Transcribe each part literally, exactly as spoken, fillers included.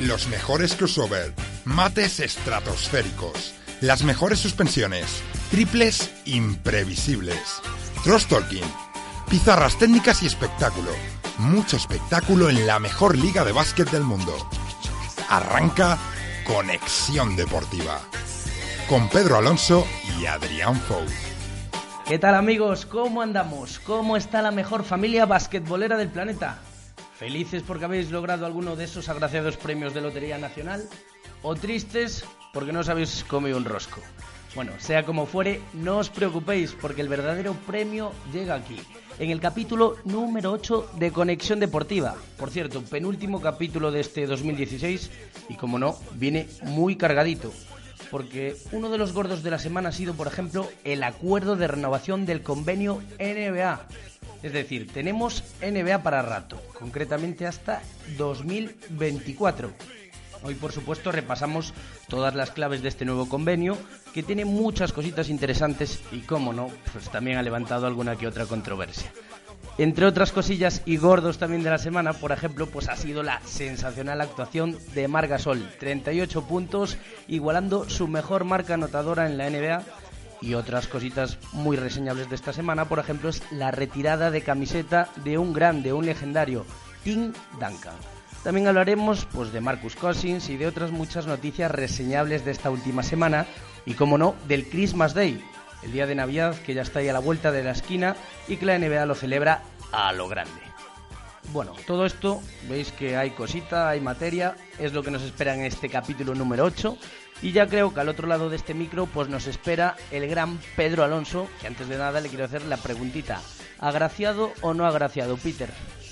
Los mejores crossover, mates estratosféricos, las mejores suspensiones, triples imprevisibles, cross talking, pizarras técnicas y espectáculo. Mucho espectáculo en la mejor liga de básquet del mundo. Arranca Conexión Deportiva con Pedro Alonso y Adrián Fou. ¿Qué tal, amigos? ¿Cómo andamos? ¿Cómo está la mejor familia basquetbolera del planeta? ¿Felices porque habéis logrado alguno de esos agraciados premios de Lotería Nacional? ¿O tristes porque no os habéis comido un rosco? Bueno, sea como fuere, no os preocupéis porque el verdadero premio llega aquí, en el capítulo número ocho de Conexión Deportiva. Por cierto, penúltimo capítulo de este dos mil dieciséis y, como no, viene muy cargadito, porque uno de los gordos de la semana ha sido, por ejemplo, el acuerdo de renovación del convenio N B A. Es decir, tenemos N B A para rato, concretamente hasta dos mil veinticuatro. Hoy, por supuesto, repasamos todas las claves de este nuevo convenio, que tiene muchas cositas interesantes y, cómo no, pues también ha levantado alguna que otra controversia. Entre otras cosillas y gordos también de la semana, por ejemplo, pues ha sido la sensacional actuación de Marc Gasol, treinta y ocho puntos, igualando su mejor marca anotadora en la N B A. Y otras cositas muy reseñables de esta semana, por ejemplo, es la retirada de camiseta de un grande, un legendario, Tim Duncan. También hablaremos pues de Marcus Cousins y de otras muchas noticias reseñables de esta última semana y, como no, del Christmas Day, el día de Navidad que ya está ahí a la vuelta de la esquina y que la N B A lo celebra a lo grande. Bueno, todo esto, veis que hay cosita, hay materia, es lo que nos espera en este capítulo número ocho. Y ya creo que al otro lado de este micro pues nos espera el gran Pedro Alonso, que antes de nada le quiero hacer la preguntita: ¿agraciado o no agraciado, Peter?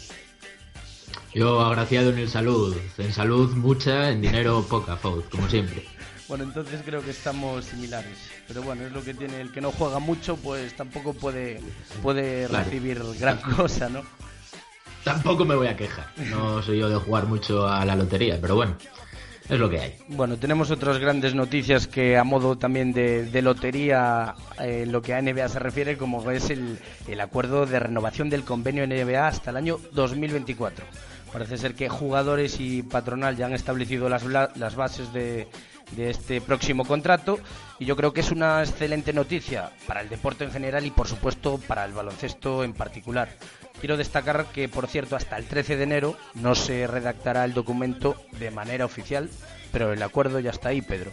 Yo agraciado en el salud, en salud mucha, en dinero poca, Fout, como siempre. Bueno, entonces creo que estamos similares, pero bueno, es lo que tiene el que no juega mucho, pues tampoco puede, puede claro. recibir gran cosa, ¿no? Tampoco me voy a quejar, no soy yo de jugar mucho a la lotería, pero bueno, es lo que hay. Bueno, tenemos otras grandes noticias que, a modo también de, de lotería, en eh, lo que a N B A se refiere, como es el, el acuerdo de renovación del convenio N B A hasta el año dos mil veinticuatro. Parece ser que jugadores y patronal ya han establecido las, las bases de, de este próximo contrato, y yo creo que es una excelente noticia para el deporte en general y, por supuesto, para el baloncesto en particular. Quiero destacar que, por cierto, hasta el trece de enero no se redactará el documento de manera oficial, pero el acuerdo ya está ahí, Pedro.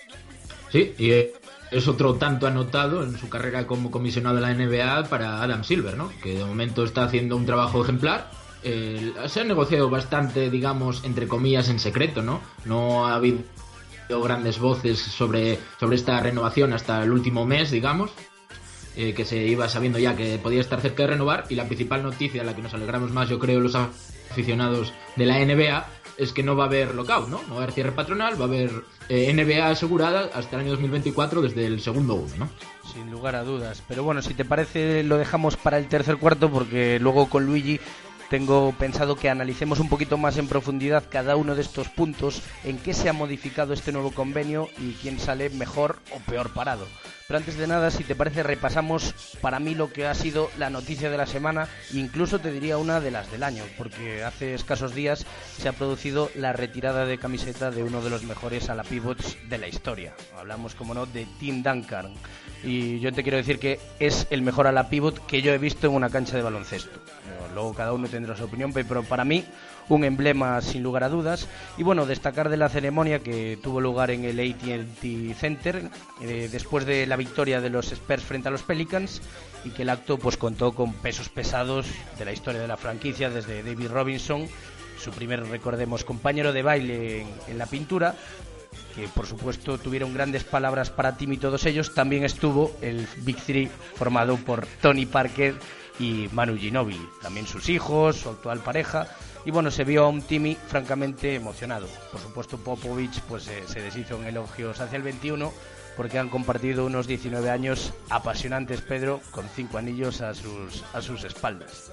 Sí, y es otro tanto anotado en su carrera como comisionado de la N B A para Adam Silver, ¿no? Que de momento está haciendo un trabajo ejemplar. Eh, se ha negociado bastante, digamos, entre comillas, en secreto, ¿no? No ha habido grandes voces sobre, sobre esta renovación hasta el último mes, digamos. Eh, que se iba sabiendo ya que podía estar cerca de renovar, y la principal noticia, a la que nos alegramos más, yo creo, los aficionados de la N B A, es que no va a haber lockout, ¿no? No va a haber cierre patronal, va a haber eh, N B A asegurada hasta el año dos mil veinticuatro desde el segundo uno, ¿no? Sin lugar a dudas. Pero bueno, si te parece, lo dejamos para el tercer cuarto, porque luego con Luigi tengo pensado que analicemos un poquito más en profundidad cada uno de estos puntos, en qué se ha modificado este nuevo convenio y quién sale mejor o peor parado. Pero antes de nada, si te parece, repasamos para mí lo que ha sido la noticia de la semana, incluso te diría una de las del año, porque hace escasos días se ha producido la retirada de camiseta de uno de los mejores ala pivots de la historia. Hablamos, como no, de Tim Duncan, y yo te quiero decir que es el mejor ala pivot que yo he visto en una cancha de baloncesto. Luego cada uno tendrá su opinión, pero para mí un emblema sin lugar a dudas. Y bueno, destacar de la ceremonia que tuvo lugar en el A T and T Center eh, después de la victoria de los Spurs frente a los Pelicans, y que el acto pues contó con pesos pesados de la historia de la franquicia, desde David Robinson, su primer, recordemos, compañero de baile en, en la pintura, que por supuesto tuvieron grandes palabras para Tim y todos ellos. También estuvo el Big Three formado por Tony Parker y Manu Ginóbili, también sus hijos, su actual pareja, y bueno, se vio a un Timmy francamente emocionado. Por supuesto, Popovich pues eh, se deshizo en elogios hacia el veintiuno, porque han compartido unos diecinueve años apasionantes, Pedro, con cinco anillos a sus, a sus espaldas.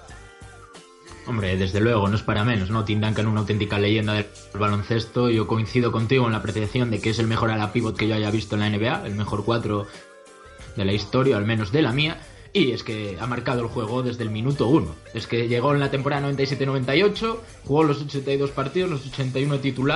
Hombre, desde luego, no es para menos, ¿no? Tim Duncan, una auténtica leyenda del baloncesto. Yo coincido contigo en la apreciación de que es el mejor ala pivot que yo haya visto en la N B A, el mejor cuatro de la historia, al menos de la mía. Y es que ha marcado el juego desde el minuto uno. Es que llegó en la temporada noventa y siete noventa y ocho, jugó los ochenta y dos partidos, los ochenta y uno titular,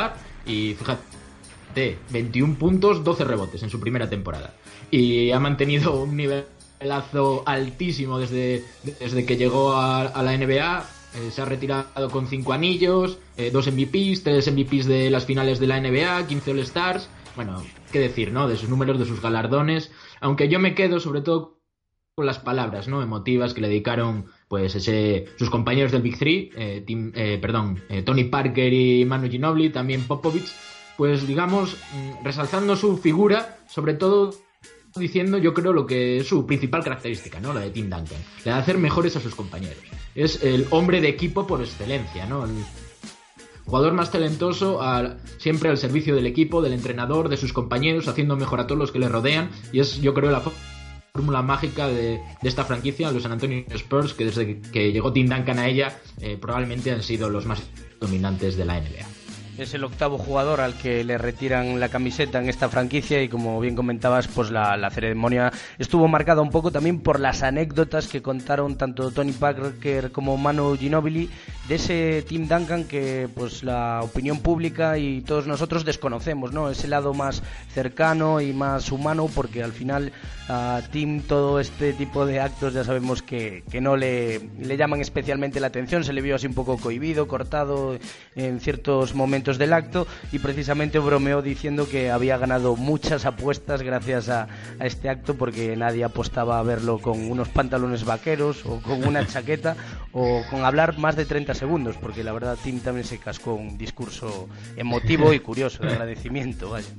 Y fíjate, veintiún puntos, doce rebotes en su primera temporada. Y ha mantenido un nivelazo altísimo desde, desde que llegó a, a la N B A. Eh, se ha retirado con cinco anillos, eh, dos M V Pes, tres M V Pes de las finales de la N B A, quince All-Stars. Bueno, qué decir, ¿no? De sus números, de sus galardones. Aunque yo me quedo sobre todo con las palabras, ¿no? Emotivas que le dedicaron, pues, ese, sus compañeros del Big Three, eh, Tim, eh, perdón, eh, Tony Parker y Manu Ginobili, también Popovich, pues, digamos, resalzando su figura, sobre todo diciendo, yo creo, lo que es su principal característica, ¿no? La de Tim Duncan, la de hacer mejores a sus compañeros. Es el hombre de equipo por excelencia, ¿no? El jugador más talentoso, al, siempre al servicio del equipo, del entrenador, de sus compañeros, haciendo mejor a todos los que le rodean, y es, yo creo, la fórmula mágica de, de esta franquicia, los San Antonio Spurs, que desde que, que llegó Tim Duncan a ella, eh, probablemente han sido los más dominantes de la N B A. Es el octavo jugador al que le retiran la camiseta en esta franquicia y, como bien comentabas, pues la, la ceremonia estuvo marcada un poco también por las anécdotas que contaron tanto Tony Parker como Manu Ginobili de ese Tim Duncan que, pues, la opinión pública y todos nosotros desconocemos, ¿no? Ese lado más cercano y más humano, porque al final a Tim todo este tipo de actos ya sabemos que, que no le, le llaman especialmente la atención. Se le vio así un poco cohibido, cortado en ciertos momentos del acto, y precisamente bromeó diciendo que había ganado muchas apuestas gracias a, a este acto, porque nadie apostaba a verlo con unos pantalones vaqueros o con una chaqueta o con hablar más de treinta segundos, porque la verdad Tim también se cascó un discurso emotivo y curioso de agradecimiento, vaya.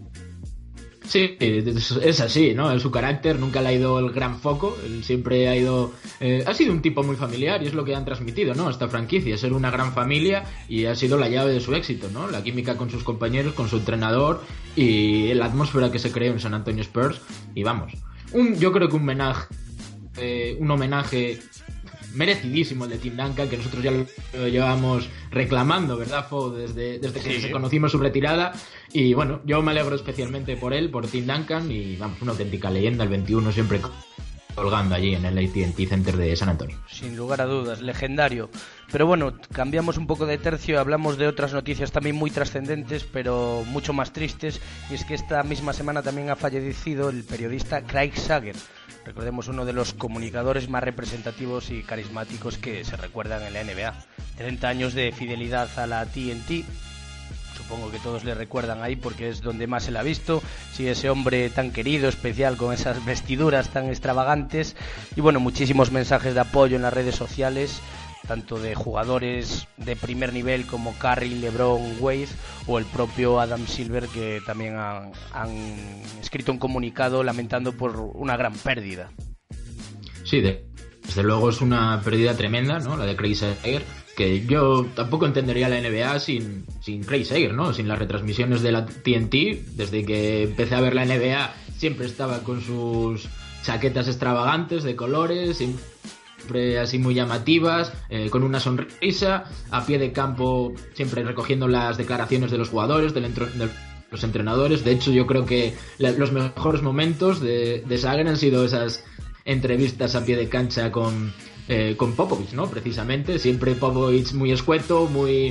Sí, es así, ¿no? En su carácter nunca le ha ido el gran foco, él siempre ha ido... Eh, ha sido un tipo muy familiar y es lo que han transmitido, ¿no? Esta franquicia, ser una gran familia, y ha sido la llave de su éxito, ¿no? La química con sus compañeros, con su entrenador y la atmósfera que se creó en San Antonio Spurs. Y vamos, un, yo creo que un homenaje, eh, un homenaje merecidísimo el de Tim Duncan, que nosotros ya lo llevamos reclamando, ¿verdad, Fo? Desde, desde que sí. conocimos su retirada. Y bueno, yo me alegro especialmente por él, por Tim Duncan, y vamos, una auténtica leyenda, el veintiuno siempre colgando allí en el A T and T Center de San Antonio. Sin lugar a dudas, legendario. Pero bueno, cambiamos un poco de tercio y hablamos de otras noticias también muy trascendentes, pero mucho más tristes, y es que esta misma semana también ha fallecido el periodista Craig Sager. Recordemos, uno de los comunicadores más representativos y carismáticos que se recuerdan en la N B A. treinta años de fidelidad a la T N T. Supongo que todos le recuerdan ahí porque es donde más se le ha visto. Sí, ese hombre tan querido, especial, con esas vestiduras tan extravagantes. Y bueno, muchísimos mensajes de apoyo en las redes sociales, tanto de jugadores de primer nivel como Curry, LeBron, Wade, o el propio Adam Silver, que también han, han escrito un comunicado lamentando por una gran pérdida. Sí, de, desde luego es una pérdida tremenda, ¿no? La de Craig Sager, que yo tampoco entendería la N B A sin, sin Craig Sager, ¿no? Sin las retransmisiones de la T N T. Desde que empecé a ver la N B A siempre estaba con sus chaquetas extravagantes de colores, siempre así muy llamativas, eh, con una sonrisa, a pie de campo, siempre recogiendo las declaraciones de los jugadores, del entro, de los entrenadores. De hecho, yo creo que la, los mejores momentos de, de Sager han sido esas entrevistas a pie de cancha con, eh, con Popovich, ¿no? Precisamente, siempre Popovich muy escueto, muy...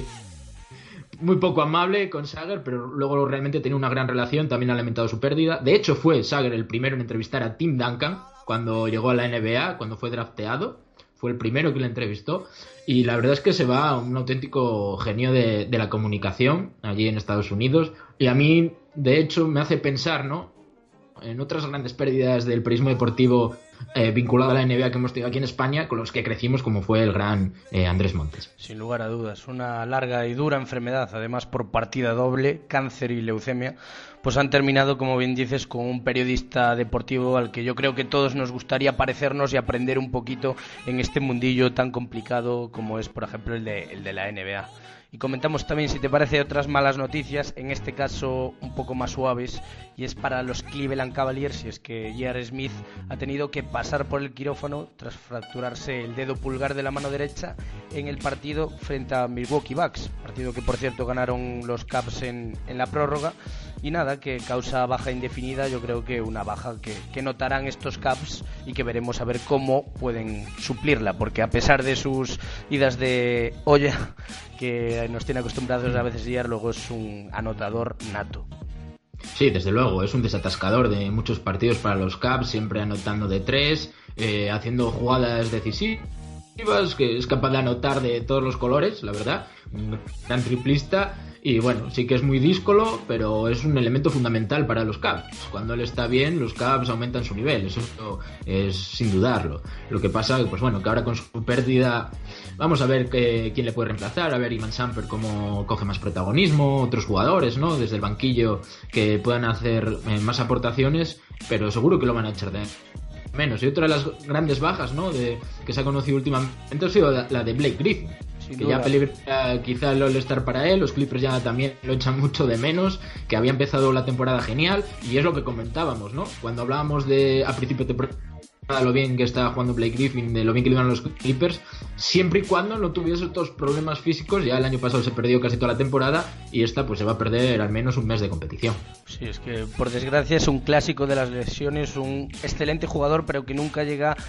muy poco amable con Sager, pero luego realmente tenía una gran relación. También ha lamentado su pérdida. De hecho, fue Sager el primero en entrevistar a Tim Duncan cuando llegó a la N B A, cuando fue drafteado. Fue el primero que le entrevistó. Y la verdad es que se va un auténtico genio de, de la comunicación allí en Estados Unidos. Y a mí, de hecho, me hace pensar, ¿no?, en otras grandes pérdidas del periodismo deportivo eh, vinculado a la N B A que hemos tenido aquí en España, con los que crecimos, como fue el gran eh, Andrés Montes. Sin lugar a dudas, una larga y dura enfermedad, además por partida doble, cáncer y leucemia, pues han terminado, como bien dices, con un periodista deportivo al que yo creo que todos nos gustaría parecernos y aprender un poquito en este mundillo tan complicado como es, por ejemplo, el de, el de la N B A. Y comentamos también, si te parece, otras malas noticias, en este caso un poco más suaves, y es para los Cleveland Cavaliers, y es que J R. Smith ha tenido que pasar por el quirófano tras fracturarse el dedo pulgar de la mano derecha en el partido frente a Milwaukee Bucks, partido que por cierto ganaron los Cavs en, en la prórroga. y nada, que causa baja indefinida. Yo creo que una baja que, que notarán estos Cavs y que veremos a ver cómo pueden suplirla, porque a pesar de sus idas de olla que nos tiene acostumbrados a veces Villar, luego es un anotador nato. Sí, desde luego, es un desatascador de muchos partidos para los Cavs, siempre anotando de tres, eh, haciendo jugadas decisivas, que es capaz de anotar de todos los colores, la verdad, un gran triplista. Y bueno, sí que es muy díscolo, pero es un elemento fundamental para los Cavs. Cuando él está bien, los Cavs aumentan su nivel, eso es sin dudarlo. Lo que pasa, pues bueno, que ahora con su pérdida, vamos a ver que, quién le puede reemplazar, a ver Iman Shumpert cómo coge más protagonismo, otros jugadores, ¿no? Desde el banquillo que puedan hacer eh, más aportaciones, pero seguro que lo van a echar de menos. Y otra de las grandes bajas, ¿no?, de, que se ha conocido últimamente ha sido la, la de Blake Griffin. Sin que duda. Ya peligra quizá el All-Star para él, los Clippers ya también lo echan mucho de menos, que había empezado la temporada genial, y es lo que comentábamos, ¿no? Cuando hablábamos de a principio de temporada lo bien que está jugando Blake Griffin, de lo bien que le iban los Clippers, siempre y cuando no tuviese estos problemas físicos. Ya el año pasado se perdió casi toda la temporada y esta pues se va a perder al menos un mes de competición. Sí, es que por desgracia es un clásico de las lesiones, un excelente jugador, pero que nunca llega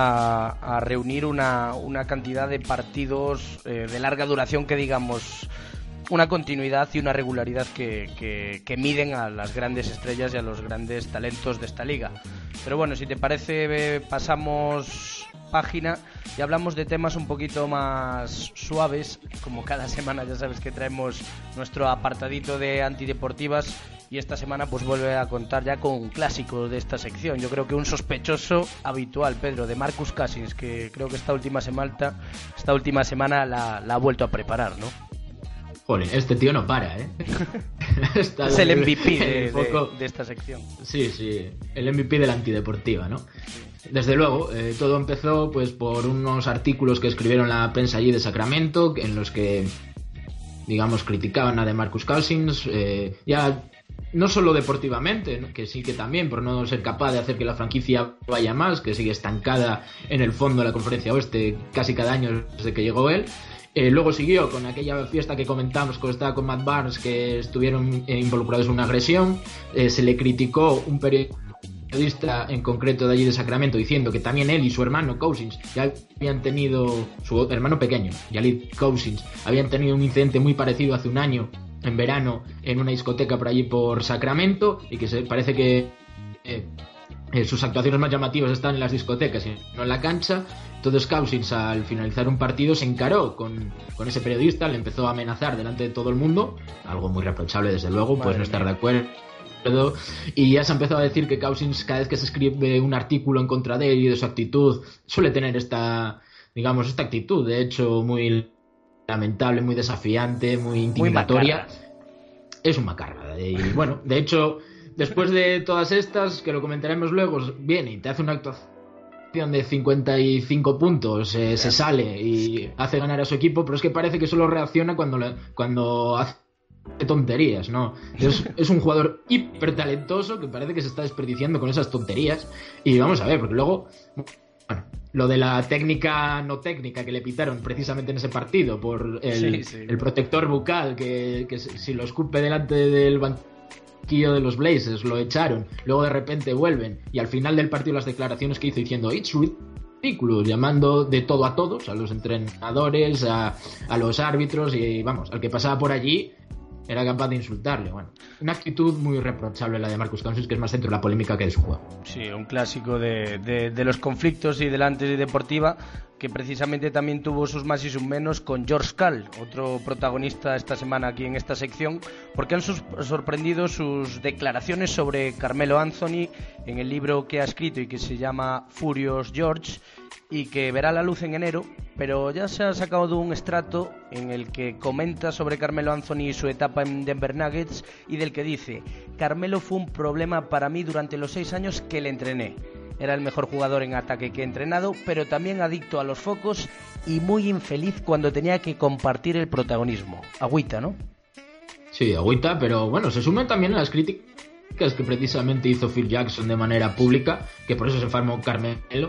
a, a reunir una, una cantidad de partidos eh, de larga duración que digamos una continuidad y una regularidad que, que, que miden a las grandes estrellas y a los grandes talentos de esta liga. Pero bueno, si te parece, pasamos página y hablamos de temas un poquito más suaves. Como cada semana ya sabes que traemos nuestro apartadito de antideportivas, y esta semana pues vuelve a contar ya con un clásico de esta sección. Yo creo que un sospechoso habitual, Pedro, de Marcus Cousins, que creo que esta última semana, esta última semana la, la ha vuelto a preparar, ¿no? Joder, este tío no para, ¿eh? Está es el M V P de, de, de esta sección. Sí, sí, el M V P de la antideportiva, ¿no? Desde luego, eh, todo empezó pues por unos artículos que escribieron la prensa allí de Sacramento, en los que, digamos, criticaban a DeMarcus Cousins, eh, ya no solo deportivamente, ¿no?, que sí que también, por no ser capaz de hacer que la franquicia vaya más, que sigue estancada en el fondo de la Conferencia Oeste casi cada año desde que llegó él. Eh, luego siguió con aquella fiesta que comentamos cuando estaba con Matt Barnes, que estuvieron eh, involucrados en una agresión. Eh, se le criticó un periodista en concreto de allí de Sacramento, diciendo que también él y su hermano Cousins ya habían tenido, su hermano pequeño, Jalid Cousins, habían tenido un incidente muy parecido hace un año en verano en una discoteca por allí por Sacramento, y que se parece que eh, eh, sus actuaciones más llamativas están en las discotecas y no en la cancha. Entonces Cousins, al finalizar un partido, se encaró con, con ese periodista, le empezó a amenazar delante de todo el mundo, algo muy reprochable desde luego, pues no estar de acuerdo, y ya se empezó a decir que Cousins, cada vez que se escribe un artículo en contra de él y de su actitud, suele tener esta, digamos, esta actitud, de hecho, muy lamentable, muy desafiante, muy intimidatoria. Muy es un macarra. Y bueno, de hecho, después de todas estas, que lo comentaremos luego, viene y te hace una actuación de cincuenta y cinco puntos, eh, se sale y hace ganar a su equipo, pero es que parece que solo reacciona cuando, le, cuando hace tonterías, ¿no? Es, es un jugador hiper talentoso que parece que se está desperdiciando con esas tonterías. Y vamos a ver, porque luego, bueno, lo de la técnica no técnica que le pitaron precisamente en ese partido por el, sí, sí. el protector bucal, que, que si lo escupe delante del banquillo de los Blazers, lo echaron, luego de repente vuelven, y al final del partido las declaraciones que hizo diciendo "It's ridiculous", llamando de todo a todos, a los entrenadores, a, a los árbitros, y vamos, al que pasaba por allí era capaz de insultarle. Bueno, una actitud muy reprochable la de Marcus Cousins, que es más dentro de la polémica que de su juego. Sí, un clásico de, de, de los conflictos y de la antideportiva, que precisamente también tuvo sus más y sus menos con George Karl, otro protagonista esta semana aquí en esta sección, porque han sus, sorprendido sus declaraciones sobre Carmelo Anthony en el libro que ha escrito y que se llama Furious George, y que verá la luz en enero, pero ya se ha sacado de un estrato en el que comenta sobre Carmelo Anthony y su etapa en Denver Nuggets, y del que dice: Carmelo fue un problema para mí durante los seis años que le entrené. Era el mejor jugador en ataque que he entrenado, pero también adicto a los focos y muy infeliz cuando tenía que compartir el protagonismo. Agüita, ¿no? Sí, agüita, pero bueno, se suman también a las críticas que precisamente hizo Phil Jackson de manera pública, que por eso se enfermó Carmelo,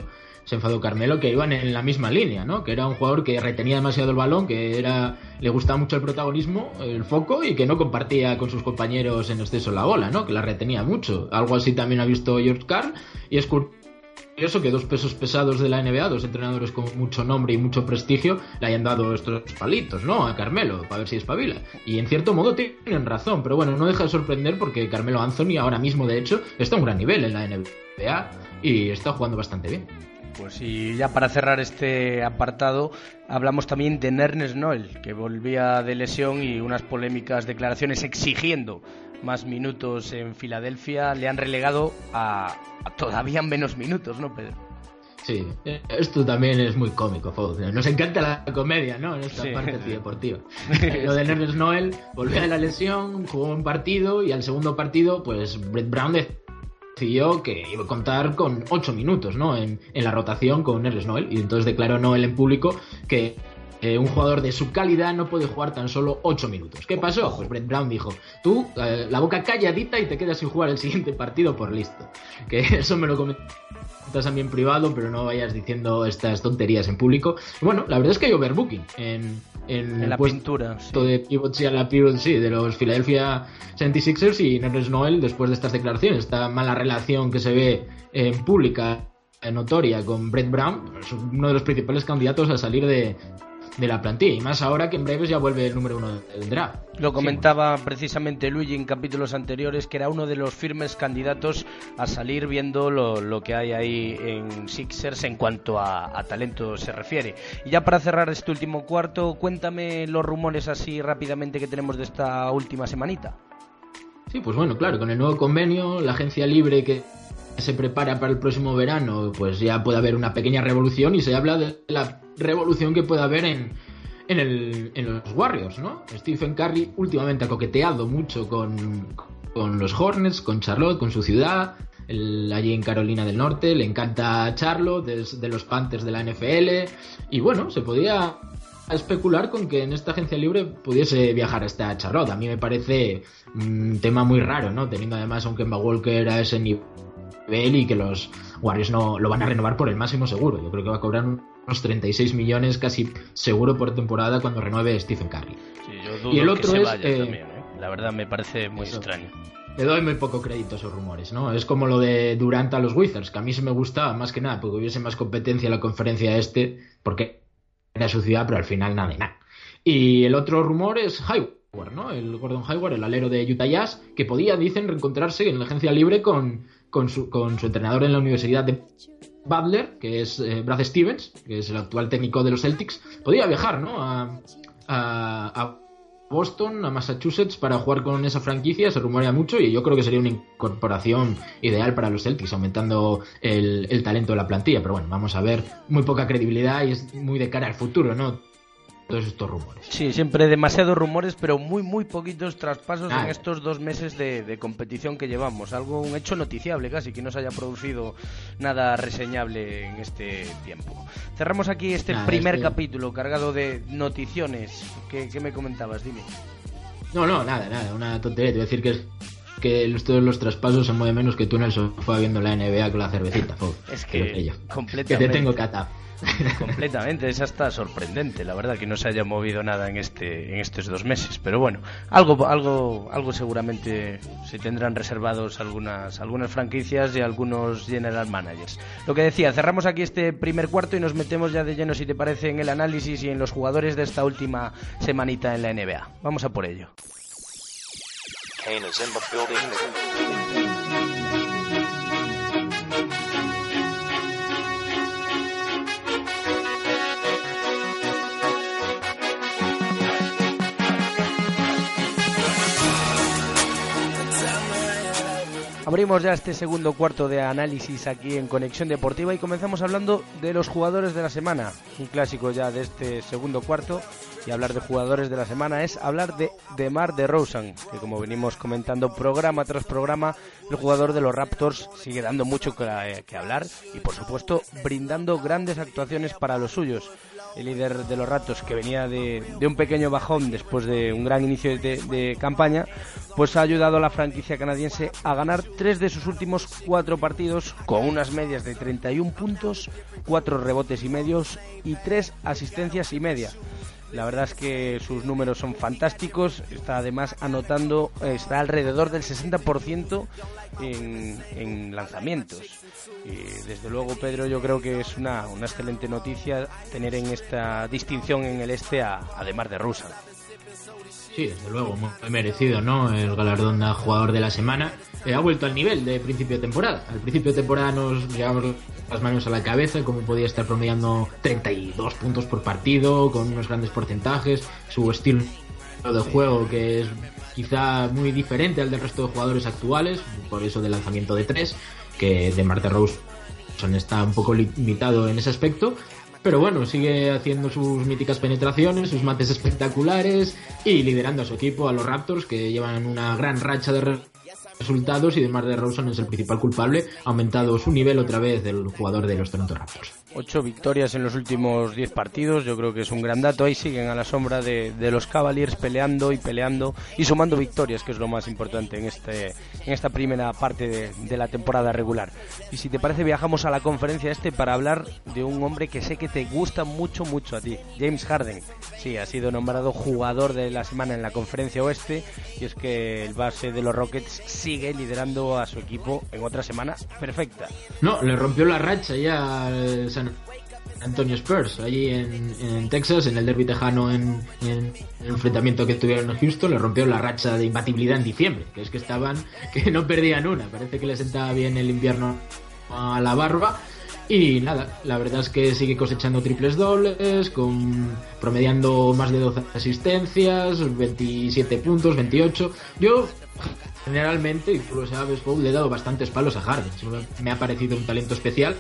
se enfadó Carmelo, que iban en la misma línea, ¿no? Que era un jugador que retenía demasiado el balón, que era le gustaba mucho el protagonismo, el foco, y que no compartía con sus compañeros en exceso la bola, ¿no? Que la retenía mucho. Algo así también ha visto George Karl, y es curioso que dos pesos pesados de la N B A, dos entrenadores con mucho nombre y mucho prestigio, le hayan dado estos palitos, ¿no? A Carmelo, para ver si espabila. Y en cierto modo tienen razón, pero bueno, no deja de sorprender porque Carmelo Anthony ahora mismo, de hecho, está a un gran nivel en la N B A y está jugando bastante bien. Pues y ya para cerrar este apartado, hablamos también de Nerlens Noel, que volvía de lesión y unas polémicas declaraciones exigiendo más minutos en Filadelfia le han relegado a, a todavía menos minutos, ¿no, Pedro? Sí, esto también es muy cómico, Fo. Nos encanta la comedia, ¿no? En esta sí. parte deportiva. Lo de Nerlens Noel, volvió de la lesión, jugó un partido y al segundo partido, pues Brett Brown decidió que iba a contar con ocho minutos, ¿no? En, en la rotación con Nerlens Noel, y entonces declaró Noel en público que eh, un jugador de su calidad no puede jugar tan solo ocho minutos. ¿Qué pasó? Pues Brett Brown dijo, tú, eh, la boca calladita y te quedas sin jugar el siguiente partido por listo. Que eso me lo comentas a mí en privado, pero no vayas diciendo estas tonterías en público. Bueno, la verdad es que hay overbooking en, en, en la pintura, sí. de pivot, sí, a la pivot, sí, de los Philadelphia setenta y seis ers, y Nerlens Noel, después de estas declaraciones, esta mala relación que se ve en pública, notoria, con Brett Brown, es uno de los principales candidatos a salir de de la plantilla, y más ahora que en breves ya vuelve el número uno del draft. Lo comentaba sí, bueno. precisamente Luigi en capítulos anteriores, que era uno de los firmes candidatos a salir, viendo lo, lo que hay ahí en Sixers en cuanto a, a talento se refiere. Y ya para cerrar este último cuarto, cuéntame los rumores así rápidamente que tenemos de esta última semanita. Sí, pues bueno, claro, con el nuevo convenio, la agencia libre que se prepara para el próximo verano, pues ya puede haber una pequeña revolución, y se habla de la revolución que puede haber en, en, el, en los Warriors, ¿no? Stephen Curry últimamente ha coqueteado mucho con, con los Hornets, con Charlotte, con su ciudad, el, allí en Carolina del Norte. Le encanta Charlotte, de, de los Panthers de la N F L, y bueno, se podía especular con que en esta agencia libre pudiese viajar hasta Charlotte. A mí me parece un tema muy raro, ¿no? Teniendo además a un Kemba Walker a ese nivel, y que los Warriors no lo van a renovar por el máximo seguro. Yo creo que va a cobrar unos treinta y seis millones casi seguro por temporada cuando renueve Stephen Curry. Sí, yo dudo y el otro que se es vaya eh, también, ¿eh? La verdad me parece muy eso, extraño. Le doy muy poco crédito a esos rumores, ¿no? Es como lo de Durant a los Wizards, que a mí se me gustaba más que nada porque hubiese más competencia en la conferencia este, porque era su ciudad, pero al final nada de nada. Y el otro rumor es Hayward, ¿no? El Gordon Hayward, el alero de Utah Jazz, que podía, dicen, reencontrarse en la agencia libre con Con su, con su entrenador en la Universidad de Butler, que es eh, Brad Stevens, que es el actual técnico de los Celtics. Podía viajar, ¿no? A, a, a Boston, a Massachusetts, para jugar con esa franquicia. Se rumorea mucho y yo creo que sería una incorporación ideal para los Celtics, aumentando el, el talento de la plantilla. Pero bueno, vamos a ver, muy poca credibilidad y es muy de cara al futuro, ¿no? Todos estos rumores. Sí, siempre demasiados rumores, pero muy muy poquitos traspasos ah. en estos dos meses de, de competición que llevamos. Algo, un hecho noticiable casi, que no se haya producido nada reseñable en este tiempo. Cerramos aquí este ah, primer este... capítulo cargado de noticiones. ¿Qué, qué me comentabas? Dime. No, no, nada, nada, una tontería. Te voy a decir que es que los, todos los traspasos se mueven menos que tú en el sofá viendo la N B A con la cervecita. Fo, es que, que completamente. Que te tengo catado. Completamente, es hasta sorprendente, la verdad, que no se haya movido nada en este en estos dos meses, pero bueno, algo algo algo seguramente se tendrán reservados algunas algunas franquicias y algunos general managers. Lo que decía, cerramos aquí este primer cuarto y nos metemos ya de lleno, si te parece, en el análisis y en los jugadores de esta última semanita en la N B A. Vamos a por ello. Kane is in the building. Abrimos ya este segundo cuarto de análisis aquí en Conexión Deportiva y comenzamos hablando de los jugadores de la semana. Un clásico ya de este segundo cuarto, y hablar de jugadores de la semana es hablar de DeMar DeRozan, que como venimos comentando programa tras programa, el jugador de los Raptors sigue dando mucho que, que hablar y por supuesto brindando grandes actuaciones para los suyos. el líder de los Raptors, que venía de, de un pequeño bajón después de un gran inicio de, de campaña, pues ha ayudado a la franquicia canadiense a ganar tres de sus últimos cuatro partidos con unas medias de treinta y un puntos, cuatro rebotes y medios y tres asistencias y media. La verdad es que sus números son fantásticos, está además anotando, está alrededor del sesenta por ciento en, en lanzamientos. Y desde luego, Pedro, yo creo que es una, una excelente noticia tener en esta distinción en el este a, a DeMar DeRozan. Sí, desde luego, muy merecido, ¿no? El galardón a jugador de la semana. Eh, ha vuelto al nivel de principio de temporada. Al principio de temporada nos llevamos las manos a la cabeza, como podía estar promediando treinta y dos puntos por partido, con unos grandes porcentajes, su estilo de juego que es quizá muy diferente al del resto de jugadores actuales, por eso del lanzamiento de tres, que DeMar DeRozan está un poco limitado en ese aspecto. Pero bueno, sigue haciendo sus míticas penetraciones, sus mates espectaculares y liderando a su equipo, a los Raptors, que llevan una gran racha de resultados, y DeMar DeRozan es el principal culpable. Ha aumentado su nivel otra vez del jugador de los Toronto Raptors. Ocho victorias en los últimos diez partidos, yo creo que es un gran dato. Ahí siguen a la sombra de, de los Cavaliers peleando y peleando y sumando victorias, que es lo más importante en este en esta primera parte de, de la temporada regular. Y si te parece, viajamos a la conferencia este para hablar de un hombre que sé que te gusta mucho, mucho a ti, James Harden. Sí, ha sido nombrado jugador de la semana en la conferencia oeste, y es que el base de los Rockets sigue liderando a su equipo en otra semana perfecta. No, le rompió la racha ya al San Antonio Spurs allí en, en Texas, en el derbi tejano, en, en el enfrentamiento que tuvieron en Houston. Le rompió la racha de imbatibilidad en diciembre, que es que estaban, que no perdían una. Parece que le sentaba bien el invierno a la barba. Y nada, la verdad es que sigue cosechando triples dobles, con promediando más de doce asistencias, veintisiete puntos, veintiocho. Yo generalmente, y tú lo sabes, Paul, le he dado bastantes palos a Harden. Me ha parecido un talento especial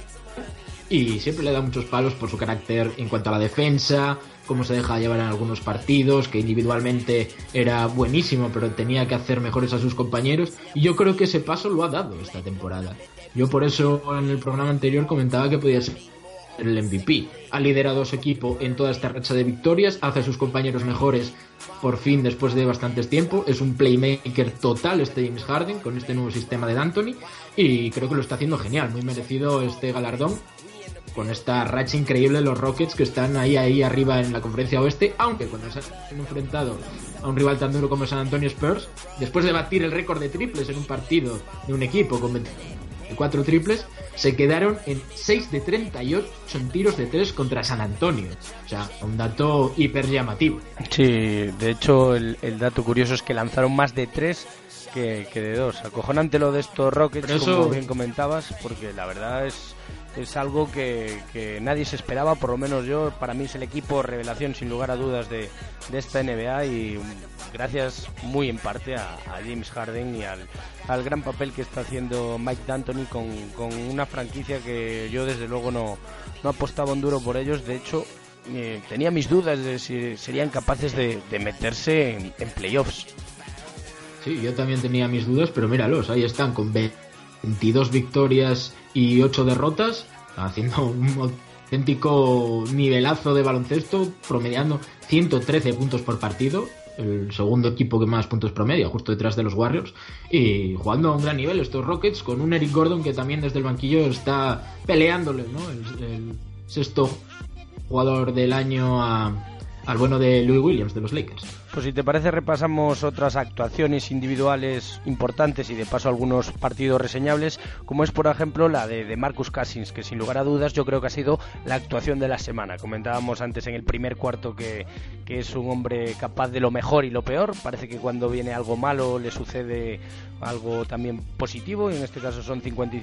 y siempre le he dado muchos palos por su carácter en cuanto a la defensa, cómo se deja llevar en algunos partidos, que individualmente era buenísimo, pero tenía que hacer mejores a sus compañeros, y yo creo que ese paso lo ha dado esta temporada. Yo por eso en el programa anterior comentaba que podía ser el M V P. Ha liderado a su equipo en toda esta racha de victorias, hace a sus compañeros mejores por fin después de bastantes tiempo. Es un playmaker total este James Harden con este nuevo sistema de D'Antoni, y creo que lo está haciendo genial. Muy merecido este galardón con esta racha increíble de los Rockets, que están ahí ahí arriba en la conferencia oeste, aunque cuando se han enfrentado a un rival tan duro como San Antonio Spurs, después de batir el récord de triples en un partido de un equipo con veinticuatro triples, se quedaron en seis de treinta y ocho en tiros de tres contra San Antonio. O sea, un dato hiper llamativo. Sí, de hecho el, el dato curioso es que lanzaron más de tres que, que de dos. Acojonante lo de estos Rockets, eso, como bien comentabas, porque la verdad es es algo que, que nadie se esperaba, por lo menos yo. Para mí es el equipo revelación sin lugar a dudas de, de esta N B A, y gracias muy en parte a, a James Harden y al, al gran papel que está haciendo Mike D'Antoni con, con una franquicia que yo desde luego no, no apostaba un duro por ellos. De hecho, eh, tenía mis dudas de si serían capaces de, de meterse en, en playoffs. Sí, yo también tenía mis dudas, pero míralos, ahí están con veintidós victorias y ocho derrotas, haciendo un auténtico nivelazo de baloncesto, promediando ciento trece puntos por partido, el segundo equipo que más puntos promedia, justo detrás de los Warriors, y jugando a un gran nivel estos Rockets, con un Eric Gordon que también desde el banquillo está peleándole, ¿no? El, el sexto jugador del año a, al bueno de Louis Williams de los Lakers. Pues si te parece, repasamos otras actuaciones individuales importantes y de paso algunos partidos reseñables, como es por ejemplo la de, de Marcus Cousins, que sin lugar a dudas yo creo que ha sido la actuación de la semana. Comentábamos antes en el primer cuarto que, que es un hombre capaz de lo mejor y lo peor. Parece que cuando viene algo malo le sucede algo también positivo, y en este caso son cincuenta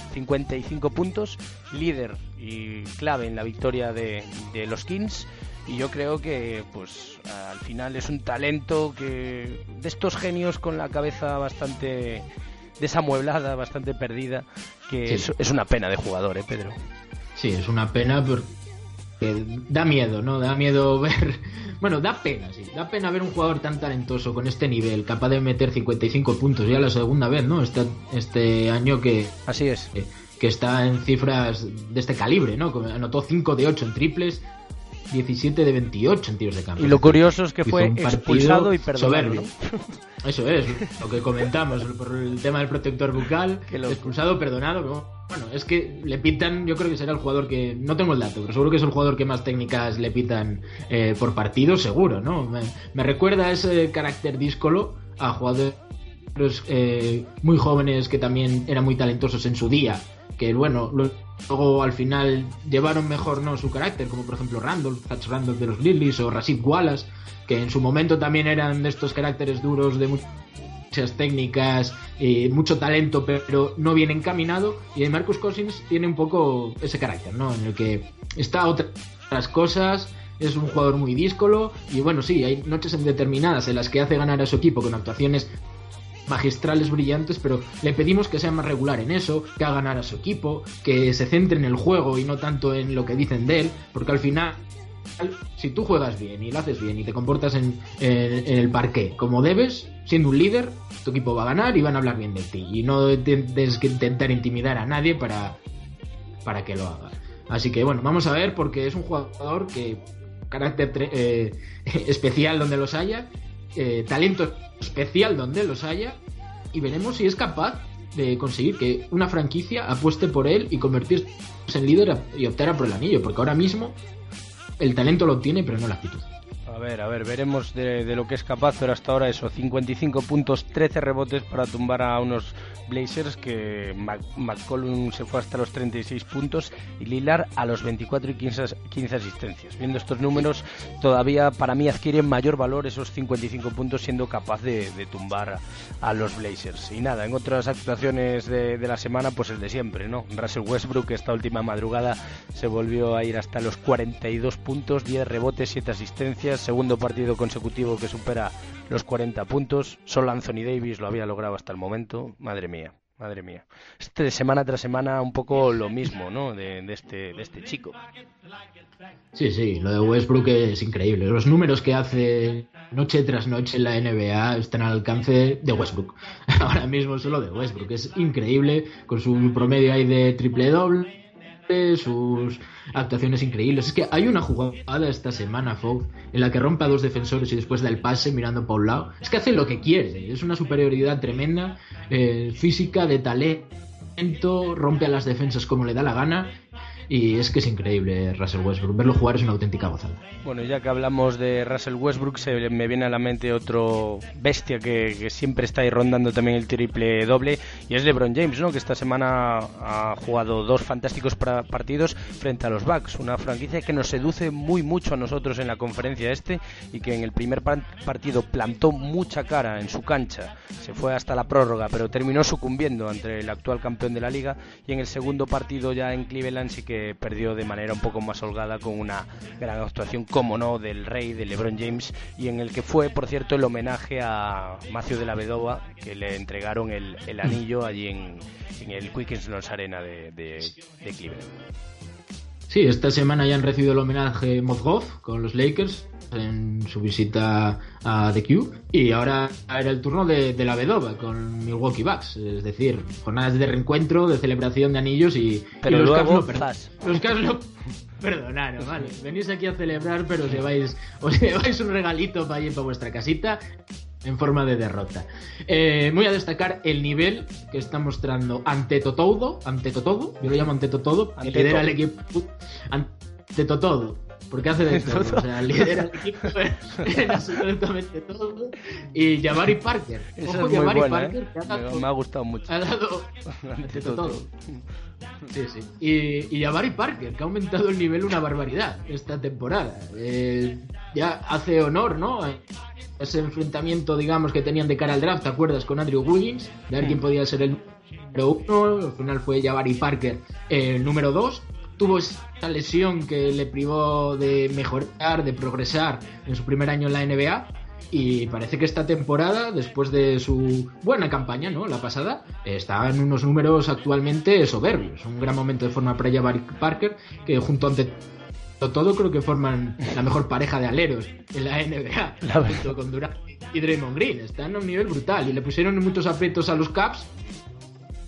y cinco puntos, líder y clave en la victoria de, de los Kings. Y yo creo que pues al final es un talento que de estos genios con la cabeza bastante desamueblada, bastante perdida, que sí. es, es una pena de jugador, ¿eh, Pedro? Sí, es una pena porque da miedo, ¿no? Da miedo ver... Bueno, da pena, sí. Da pena ver un jugador tan talentoso con este nivel, capaz de meter cincuenta y cinco puntos ya la segunda vez, ¿no? Este, este año que... Así es. Que, que está en cifras de este calibre, ¿no? Anotó cinco de ocho en triples, diecisiete de veintiocho en tiros de campo. Y lo curioso es que fue expulsado y perdonado, ¿no? Eso es, lo que comentamos, por el tema del protector bucal, expulsado, perdonado. ¿No? Bueno, es que le pitan, yo creo que será el jugador que, no tengo el dato, pero seguro que es el jugador que más técnicas le pitan eh, por partido, seguro, ¿no? Me, me recuerda a ese carácter díscolo a jugadores eh, muy jóvenes que también eran muy talentosos en su día, que bueno, luego al final llevaron mejor no su carácter, como por ejemplo Randolph, Zach Randolph de los Grizzlies o Rasheed Wallace, que en su momento también eran de estos caracteres duros de muchas técnicas y mucho talento, pero no bien encaminado. Y de Marcus Cousins tiene un poco ese carácter, ¿no? En el que está a otras cosas, es un jugador muy díscolo y bueno, sí, hay noches determinadas en las que hace ganar a su equipo con actuaciones magistrales, brillantes, pero le pedimos que sea más regular en eso, que haga ganar a su equipo, que se centre en el juego y no tanto en lo que dicen de él, porque al final, si tú juegas bien y lo haces bien y te comportas en, en, en el parqué como debes, siendo un líder, tu equipo va a ganar y van a hablar bien de ti, y no tienes que intentar intimidar a nadie para, para que lo haga. Así que bueno, vamos a ver, porque es un jugador que carácter eh, especial donde los haya, eh, talento especial donde los haya, y veremos si es capaz de conseguir que una franquicia apueste por él y convertirse en líder y optar a por el anillo, porque ahora mismo el talento lo tiene pero no la actitud. A ver, a ver, veremos de, de lo que es capaz, pero hasta ahora eso, cincuenta y cinco puntos, trece rebotes para tumbar a unos Blazers que Mac- McCollum se fue hasta los treinta y seis puntos y Lillard a los veinticuatro y quince, quince asistencias. Viendo estos números, todavía para mí adquieren mayor valor esos cincuenta y cinco puntos siendo capaz de, de tumbar a, a los Blazers. Y nada, en otras actuaciones de, de la semana, pues el de siempre, ¿no? Russell Westbrook esta última madrugada se volvió a ir hasta los cuarenta y dos puntos, diez rebotes, siete asistencias, segundo partido consecutivo que supera los cuarenta puntos. Solo Anthony Davis lo había logrado hasta el momento. Madre mía, madre mía. Este semana tras semana un poco lo mismo, ¿no? De, de este de este chico. Sí, sí, lo de Westbrook es increíble. Los números que hace noche tras noche en la N B A están al alcance de Westbrook. Ahora mismo solo de Westbrook. Es increíble, con su promedio ahí de triple doble, sus actuaciones increíbles. Es que hay una jugada esta semana, Fox, en la que rompe a dos defensores y después da el pase mirando para un lado. Es que hace lo que quiere, es una superioridad tremenda, eh, física, de talento, rompe a las defensas como le da la gana. Y es que es increíble Russell Westbrook. Verlo jugar es una auténtica gozada. Bueno, ya que hablamos de Russell Westbrook, se me viene a la mente otro bestia que, que siempre está ahí rondando también el triple doble, y es LeBron James, ¿no? Que esta semana ha jugado dos fantásticos pra- partidos frente a los Bucks, una franquicia que nos seduce muy mucho a nosotros en la conferencia este, y que en el primer pan- partido plantó mucha cara en su cancha, se fue hasta la prórroga, pero terminó sucumbiendo ante el actual campeón de la liga, y en el segundo partido ya en Cleveland sí que perdió de manera un poco más holgada con una gran actuación, como no, del rey, de LeBron James, y en el que fue, por cierto, el homenaje a Matthew de la Vedova, que le entregaron el, el anillo allí en, en el Quicken Loans Arena de, de, de Cleveland. Sí, esta semana ya han recibido el homenaje Mozgov con los Lakers en su visita a The Q, y ahora era el turno de, de la Vedova con Milwaukee Bucks, es decir, jornadas de reencuentro, de celebración de anillos y, pero y los luego Cavs no, los Cavs no perdonaron, vale, venís aquí a celebrar pero os lleváis, os lleváis un regalito para ir para vuestra casita en forma de derrota. Eh, voy a destacar el nivel que está mostrando ante Totodo, ante Totodo, yo lo llamo ante Totodo, que lidera el equipo ante Totodo, porque hace de todo, o sea, lidera el equipo en, en absolutamente todo. Y Jabari Parker, Eso ojo, es Jabari buena, Parker, ¿eh? que ha dado, me, me ha gustado mucho. Ha dado ante todo. Sí, sí. Y, y Jabari Parker, que ha aumentado el nivel una barbaridad esta temporada. Eh, ya hace honor, ¿no? Ese enfrentamiento, digamos, que tenían de cara al draft, ¿te acuerdas? Con Andrew Wiggins, de ver quién podía ser el número uno. Al final fue Jabari Parker el número dos. Tuvo esa lesión que le privó de mejorar, de progresar en su primer año en la N B A, y parece que esta temporada, después de su buena campaña, ¿no?, la pasada, está en unos números actualmente soberbios. Un gran momento de forma para Jabari Parker, que junto ante todo creo que forman la mejor pareja de aleros en la N B A, junto con Durant y Draymond Green. Están a un nivel brutal y le pusieron en muchos aprietos a los Cavs,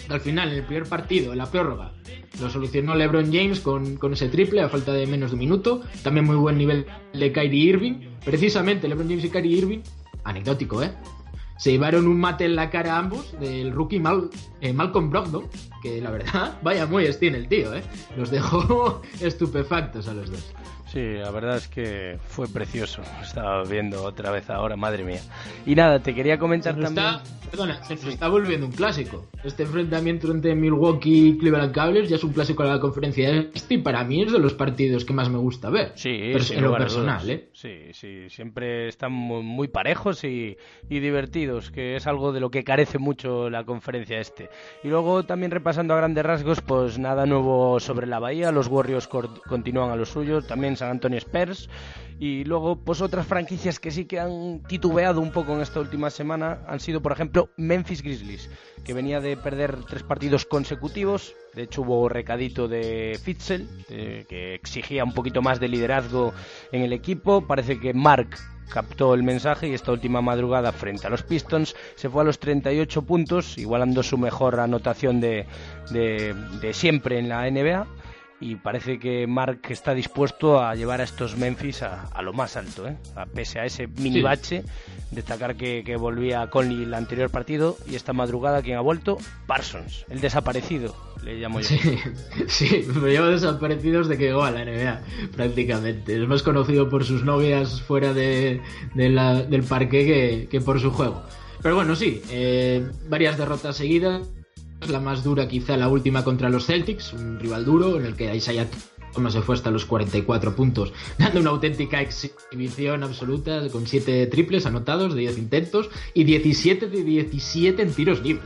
Al final, en el primer partido, en la prórroga, lo solucionó LeBron James con, con ese triple a falta de menos de un minuto. También muy buen nivel de Kyrie Irving. Precisamente LeBron James y Kyrie Irving, anecdótico, ¿eh? Se llevaron un mate en la cara a ambos del rookie Mal, eh, Malcolm Brogdon, que la verdad, vaya muy tiene el tío, ¿eh? Los dejó estupefactos a los dos. Sí, la verdad es que fue precioso. Estaba viendo otra vez ahora, madre mía. Y nada, te quería comentar se nos también... Está, perdona, se nos está volviendo un clásico. Este enfrentamiento entre Milwaukee y Cleveland Cavaliers ya es un clásico de la conferencia este y para mí es de los partidos que más me gusta ver. Sí, Pers- en lo personal, ¿eh? Sí, sí, siempre están muy, muy parejos y, y divertidos, que es algo de lo que carece mucho la conferencia este. Y luego también repasando a grandes rasgos, pues nada nuevo sobre la Bahía, los Warriors cor- continúan a lo suyo, también San Antonio Spurs, y luego pues otras franquicias que sí que han titubeado un poco en esta última semana han sido, por ejemplo, Memphis Grizzlies, que venía de perder tres partidos consecutivos. De hecho hubo recadito de Fitzel, eh, que exigía un poquito más de liderazgo en el equipo. Parece que Mark captó el mensaje y esta última madrugada frente a los Pistons se fue a los treinta y ocho puntos, igualando su mejor anotación de, de, de siempre en la N B A. Y parece que Mark está dispuesto a llevar a estos Memphis a, a lo más alto, ¿eh? A, pese a ese mini bache. Sí. Destacar que, que volvía Conley el anterior partido y esta madrugada quien ha vuelto, Parsons, el desaparecido, le llamo yo. Sí, sí, me llevo desaparecido desde que llegó a la N B A, prácticamente. Es más conocido por sus novias fuera de, de la, del parque que, que por su juego. Pero bueno, sí, eh, varias derrotas seguidas. La más dura quizá la última contra los Celtics, un rival duro en el que Isaiah Thomas se fue hasta los cuarenta y cuatro puntos, dando una auténtica exhibición absoluta con siete triples anotados de diez intentos y diecisiete de diecisiete en tiros libres.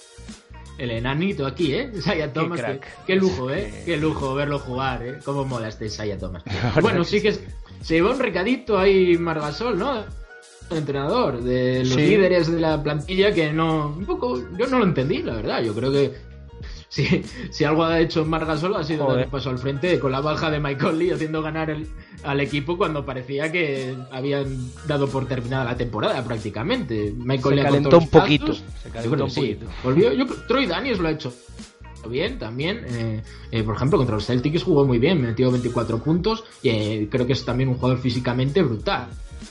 El enanito aquí, ¿eh? Isaiah Thomas, qué, qué, qué lujo, ¿eh? Qué lujo verlo jugar, ¿eh? Cómo mola este Isaiah Thomas. Bueno, sí que se llevó un recadito ahí Marc Gasol, ¿no? Entrenador de los sí. líderes de la plantilla que no un poco yo no lo entendí, la verdad. Yo creo que si, si algo ha hecho Marc Gasol ha sido dar un paso al frente con la baja de Mike Conley, haciendo ganar el, al equipo cuando parecía que habían dado por terminada la temporada prácticamente. Mike Conley se calentó un poquito se calentó un sí. poquito Volvió, yo, Troy Daniels lo ha hecho bien también, eh, eh, por ejemplo contra los Celtics jugó muy bien, metió veinticuatro puntos y eh, creo que es también un jugador físicamente brutal.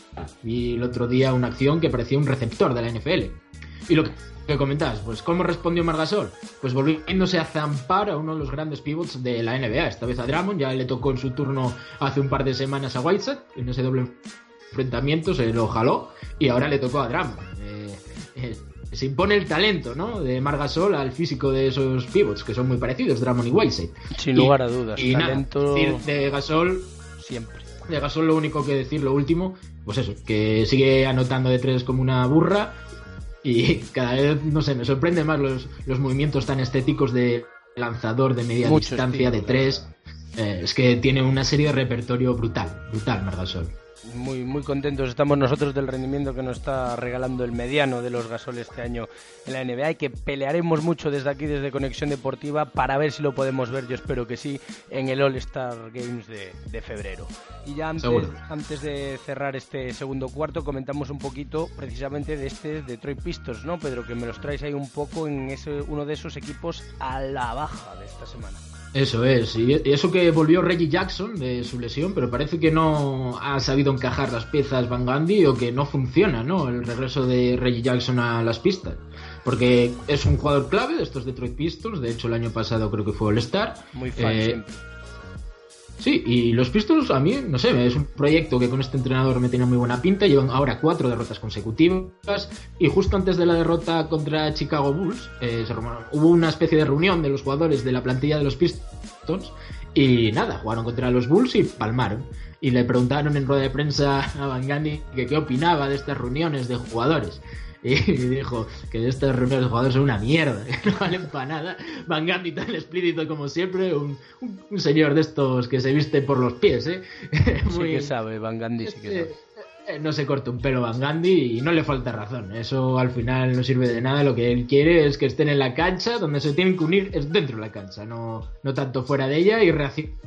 Vi el otro día una acción que parecía un receptor de la N F L. Y lo que comentabas, pues ¿cómo respondió Marc Gasol? Pues volviéndose a zampar a uno de los grandes pivots de la N B A, esta vez a Drummond. Ya le tocó en su turno hace un par de semanas a Whiteside, en ese doble enfrentamiento se lo jaló y ahora le tocó a Drummond. Eh, eh, se impone el talento, ¿no?, de Marc Gasol al físico de esos pivots, que son muy parecidos, Drummond y Whiteside. Sin lugar a dudas, y talento... nada, de Gasol siempre. De Gasol lo único que decir, lo último, pues eso, que sigue anotando de tres como una burra y cada vez, no sé, me sorprende más los, los movimientos tan estéticos de lanzador de media Mucho distancia, estilo, de tres. Eh, es que tiene una serie de repertorio brutal, brutal Marc Gasol. Muy, muy contentos estamos nosotros del rendimiento que nos está regalando el mediano de los Gasol este año en la N B A y que pelearemos mucho desde aquí, desde Conexión Deportiva, para ver si lo podemos ver, yo espero que sí, en el All-Star Games de, de febrero. Y ya antes, antes de cerrar este segundo cuarto, comentamos un poquito precisamente de este Detroit Pistons, ¿no, Pedro? Que me los traes ahí un poco en ese uno de esos equipos a la baja de esta semana. Eso es, y eso que volvió Reggie Jackson de su lesión, pero parece que no ha sabido encajar las piezas Van Gundy o que no funciona, ¿no?, el regreso de Reggie Jackson a las pistas, porque es un jugador clave de estos Detroit Pistons. De hecho el año pasado creo que fue All-Star. Muy fan eh, siempre. Sí, y los Pistons a mí, no sé, es un proyecto que con este entrenador me tiene muy buena pinta. Llevan ahora cuatro derrotas consecutivas y justo antes de la derrota contra Chicago Bulls eh, se rumoreó, hubo una especie de reunión de los jugadores de la plantilla de los Pistons y nada, jugaron contra los Bulls y palmaron. Y le preguntaron en rueda de prensa a Van Gundy que qué opinaba de estas reuniones de jugadores. Y dijo que de estas reuniones de jugadores son una mierda, que no valen para nada. Van Gundy tan explícito como siempre, un, un, un señor de estos que se viste por los pies, ¿eh? Muy, sí que sabe, Van Gundy sí que sabe. Eh, no se corta un pelo Van Gundy y no le falta razón. Eso al final no sirve de nada. Lo que él quiere es que estén en la cancha, donde se tienen que unir es dentro de la cancha, no, no tanto fuera de ella, y reaccionar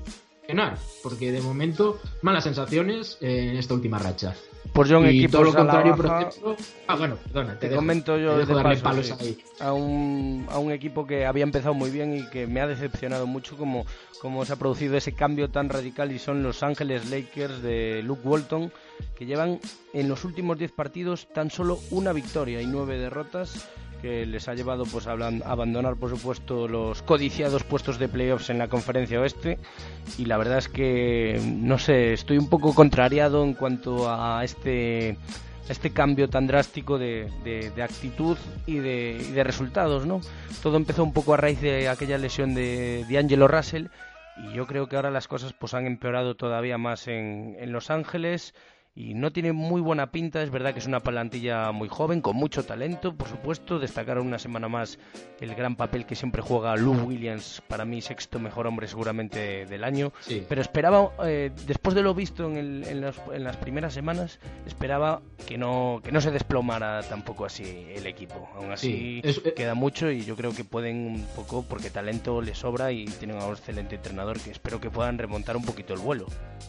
porque de momento malas sensaciones en esta última racha. Pues yo en y equipos todo lo contrario, por ejemplo... Ah, bueno, perdona, te, te dejo, comento yo te dejo de darle paso, palos sí, ahí. A un, a un equipo que había empezado muy bien y que me ha decepcionado mucho como, como se ha producido ese cambio tan radical, y son Los Ángeles Lakers de Luke Walton, que llevan en los últimos diez partidos tan solo una victoria y nueve derrotas, que les ha llevado pues a abandonar, por supuesto, los codiciados puestos de playoffs en la Conferencia Oeste. Y la verdad es que, no sé, estoy un poco contrariado en cuanto a este, este cambio tan drástico de, de, de actitud y de, y de resultados, ¿no? Todo empezó un poco a raíz de aquella lesión de D'Angelo Russell, y yo creo que ahora las cosas pues han empeorado todavía más en, en Los Ángeles. Y no tiene muy buena pinta. Es verdad que es una plantilla muy joven, con mucho talento, por supuesto. Destacaron una semana más el gran papel que siempre juega Lou Williams, para mí sexto mejor hombre seguramente del año. Sí. Pero esperaba, eh, después de lo visto en, el, en, las, en las primeras semanas, esperaba que no, que no se desplomara tampoco así el equipo. Aún así sí, es, queda mucho, y yo creo que pueden un poco, porque talento les sobra y tienen a un excelente entrenador, que espero que puedan remontar un poquito el vuelo.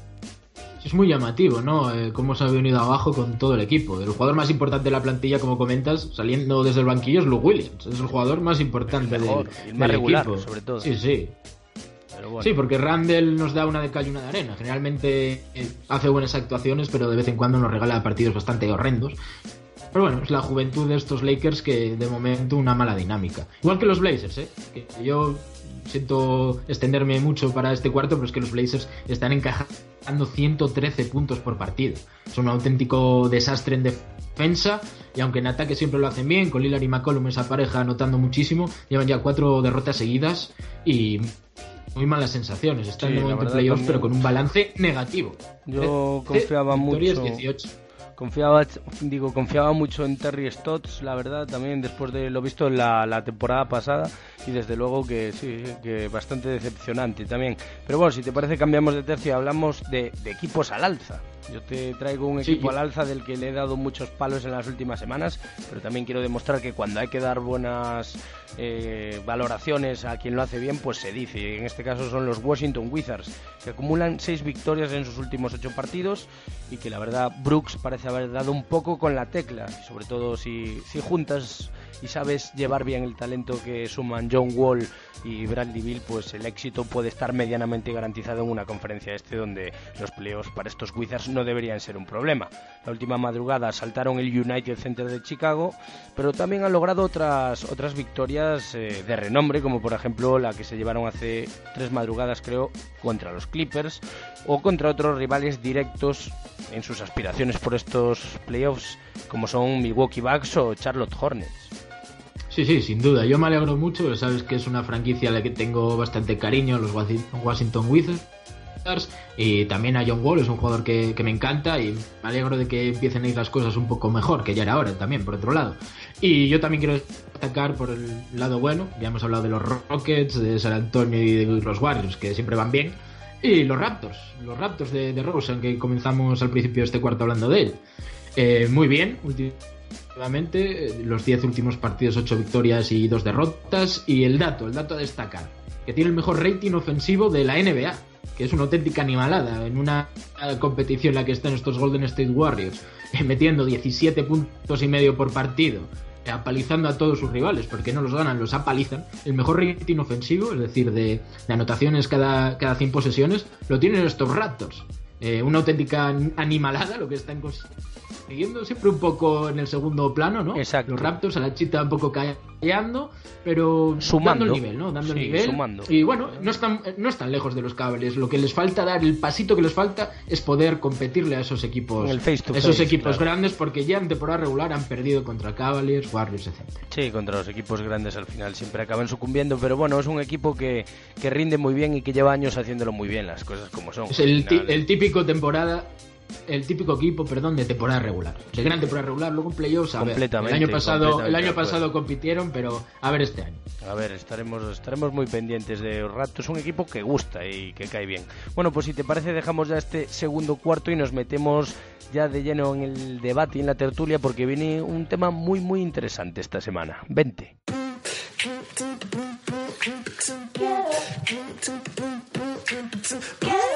Es muy llamativo, ¿no? Eh, cómo se ha venido abajo con todo el equipo. El jugador más importante de la plantilla, como comentas, saliendo desde el banquillo, es Luke Williams. Es el jugador más importante el mejor, del, el más del regular, equipo. Sobre todo. Sí, sí. Pero bueno. Sí, porque Randall nos da una de cal y una de arena. Generalmente eh, hace buenas actuaciones, pero de vez en cuando nos regala partidos bastante horrendos. Pero bueno, es la juventud de estos Lakers que de momento una mala dinámica. Igual que los Blazers, ¿eh? Que yo siento extenderme mucho para este cuarto, pero es que los Blazers están encajando ciento trece puntos por partido. Es un auténtico desastre en defensa, y aunque en ataque siempre lo hacen bien, con Lillard y McCollum, esa pareja anotando muchísimo, llevan ya cuatro derrotas seguidas y muy malas sensaciones. Están sí, de momento en playoffs, pero con un balance negativo. Yo confiaba mucho. dieciocho. Confiaba, digo, confiaba mucho en Terry Stotts, la verdad, también después de lo visto en la, la temporada pasada, y desde luego que sí, que bastante decepcionante también. Pero bueno, si te parece, cambiamos de tercio y hablamos de, de equipos al alza. Yo te traigo un equipo sí, al alza del que le he dado muchos palos en las últimas semanas, pero también quiero demostrar que cuando hay que dar buenas eh, valoraciones a quien lo hace bien, pues se dice. Y en este caso son los Washington Wizards, que acumulan seis victorias en sus últimos ocho partidos, y que la verdad Brooks parece haber dado un poco con la tecla, sobre todo si, si juntas y sabes llevar bien el talento que suman John Wall y Bradley Beal, pues el éxito puede estar medianamente garantizado en una conferencia este, donde los playoffs para estos Wizards no deberían ser un problema. La última madrugada saltaron el United Center de Chicago, pero también han logrado otras otras victorias eh, de renombre, como por ejemplo la que se llevaron hace tres madrugadas, creo, contra los Clippers, o contra otros rivales directos en sus aspiraciones por estos playoffs, como son Milwaukee Bucks o Charlotte Hornets. Sí, sí, sin duda. Yo me alegro mucho, sabes que es una franquicia a la que tengo bastante cariño, los Washington Wizards, y también a John Wall, es un jugador que, que me encanta, y me alegro de que empiecen a ir las cosas un poco mejor, que ya era hora también, por otro lado. Y yo también quiero destacar por el lado bueno, ya hemos hablado de los Rockets, de San Antonio y de los Warriors, que siempre van bien, y los Raptors, los Raptors de, de Rosen, que comenzamos al principio de este cuarto hablando de él. Eh, muy bien, últimamente. Los diez últimos partidos, ocho victorias y dos derrotas. Y el dato, el dato a destacar, que tiene el mejor rating ofensivo de la N B A, que es una auténtica animalada en una competición en la que están estos Golden State Warriors metiendo diecisiete puntos y medio por partido, apalizando a todos sus rivales, porque no los ganan, los apalizan. El mejor rating ofensivo, es decir, de, de anotaciones cada, cada cien posesiones, lo tienen estos Raptors. Eh, una auténtica animalada lo que están consiguiendo, siempre un poco en el segundo plano, ¿no? Exacto. Los Raptors a la chita un poco callando, pero sumando dando el nivel, ¿no? Dando sí, el nivel. Sumando. Y bueno, no están, no están lejos de los Cavaliers. Lo que les falta dar, el pasito que les falta, es poder competirle a esos equipos, el face to face, esos equipos claro. grandes, porque ya en temporada regular han perdido contra Cavaliers, Warriors, etcétera. Sí, contra los equipos grandes al final siempre acaban sucumbiendo, pero bueno, es un equipo que, que rinde muy bien y que lleva años haciéndolo muy bien, las cosas como son. Es el, final... el típico temporada el típico equipo, perdón, de temporada regular. De gran temporada regular, luego en playoffs, a ver. El año pasado, el año pasado compitieron, pero a ver este año. A ver, estaremos estaremos muy pendientes de Raptors, un equipo que gusta y que cae bien. Bueno, pues si te parece, dejamos ya este segundo cuarto y nos metemos ya de lleno en el debate y en la tertulia, porque viene un tema muy muy interesante esta semana. Vente. Yeah.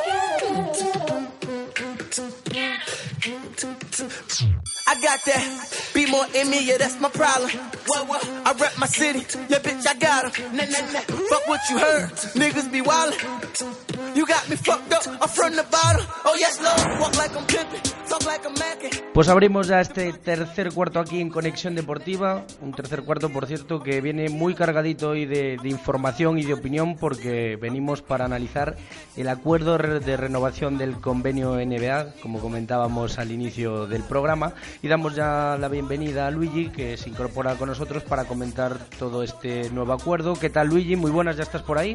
I got that, be more in me, yeah, that's my problem. What, what? I rep my city, yeah, bitch, I got 'em. Nah, nah, nah, fuck what you heard, niggas be wildin'. You got me fucked up, I'm from the bottom. Oh yes, Lord, walk like I'm pimpin', talk like I'm mackin'. Pues abrimos ya este tercer cuarto aquí en Conexión Deportiva, un tercer cuarto, por cierto, que viene muy cargadito hoy de, de información y de opinión, porque venimos para analizar el acuerdo de renovación del convenio N B A, como comentábamos al inicio del programa, y damos ya la bienvenida a Luigi, que se incorpora con nosotros para comentar todo este nuevo acuerdo. ¿Qué tal, Luigi? Muy buenas, ¿ya estás por ahí?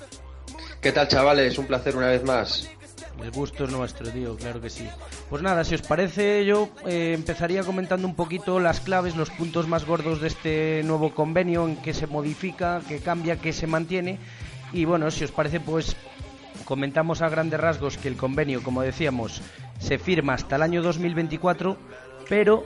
¿Qué tal, chavales? Un placer una vez más. El gusto es nuestro, tío, claro que sí. Pues nada, si os parece, yo eh, empezaría comentando un poquito las claves, los puntos más gordos de este nuevo convenio, en qué se modifica, qué cambia, qué se mantiene. Y bueno, si os parece, pues comentamos a grandes rasgos que el convenio, como decíamos, se firma hasta el año dos mil veinticuatro, pero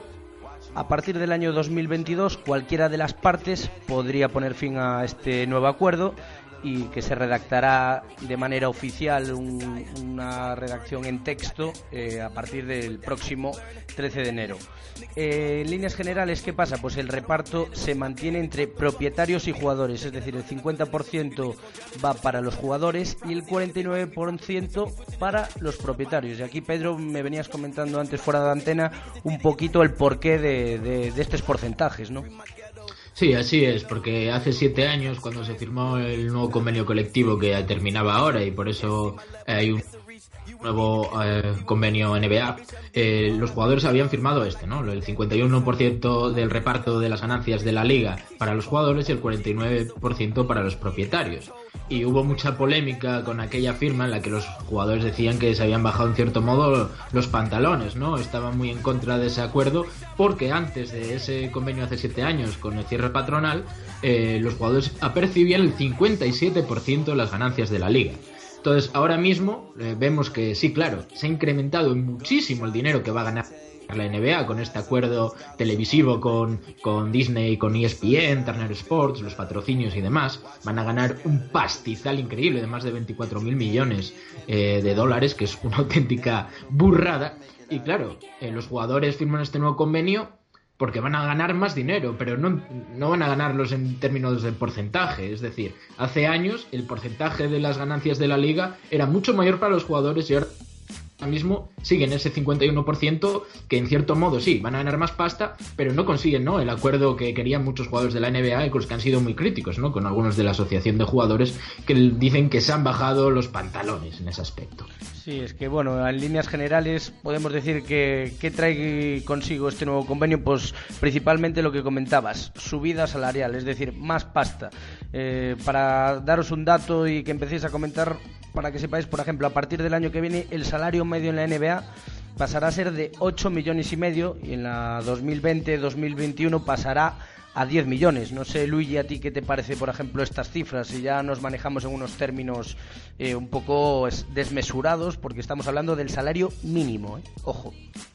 a partir del año dos mil veintidós cualquiera de las partes podría poner fin a este nuevo acuerdo, y que se redactará de manera oficial un, una redacción en texto eh, a partir del próximo trece de enero. Eh, en líneas generales, ¿qué pasa? Pues el reparto se mantiene entre propietarios y jugadores, es decir, el cincuenta por ciento va para los jugadores y el cuarenta y nueve por ciento para los propietarios. Y aquí, Pedro, me venías comentando antes fuera de antena un poquito el porqué de, de, de estos porcentajes, ¿no? Sí, así es, porque hace siete años, cuando se firmó el nuevo convenio colectivo que terminaba ahora, y por eso hay un nuevo eh, convenio N B A, eh, los jugadores habían firmado este, ¿no? El cincuenta y uno por ciento del reparto de las ganancias de la liga para los jugadores y el cuarenta y nueve por ciento para los propietarios. Y hubo mucha polémica con aquella firma en la que los jugadores decían que se habían bajado en cierto modo los pantalones, ¿no? Estaban muy en contra de ese acuerdo, porque antes de ese convenio hace siete años, con el cierre patronal, eh, los jugadores apercibían el cincuenta y siete por ciento de las ganancias de la liga. Entonces, ahora mismo eh, vemos que sí, claro, se ha incrementado muchísimo el dinero que va a ganar la N B A con este acuerdo televisivo con, con Disney, con E S P N, Turner Sports, los patrocinios y demás. Van a ganar un pastizal increíble de más de veinticuatro mil millones eh, de dólares, que es una auténtica burrada. Y claro, eh, los jugadores firman este nuevo convenio porque van a ganar más dinero, pero no, no van a ganarlos en términos de porcentaje. Es decir, hace años el porcentaje de las ganancias de la liga era mucho mayor para los jugadores y ahora mismo siguen ese cincuenta y uno por ciento, que en cierto modo sí, van a ganar más pasta, pero no consiguen, ¿no?, el acuerdo que querían muchos jugadores de la N B A y con los que han sido muy críticos, ¿no?, con algunos de la asociación de jugadores que dicen que se han bajado los pantalones en ese aspecto. Sí, es que bueno, en líneas generales podemos decir que ¿qué trae consigo este nuevo convenio? Pues principalmente lo que comentabas, subida salarial, es decir, más pasta. Eh, para daros un dato y que empecéis a comentar, para que sepáis, por ejemplo, a partir del año que viene el salario medio en la N B A pasará a ser de ocho millones y medio y en la dos mil veinte dos mil veintiuno pasará a diez millones. No sé, Luigi, a ti qué te parece, por ejemplo, estas cifras, si ya nos manejamos en unos términos eh, un poco desmesurados, porque estamos hablando del salario mínimo, ¿eh? Ojo.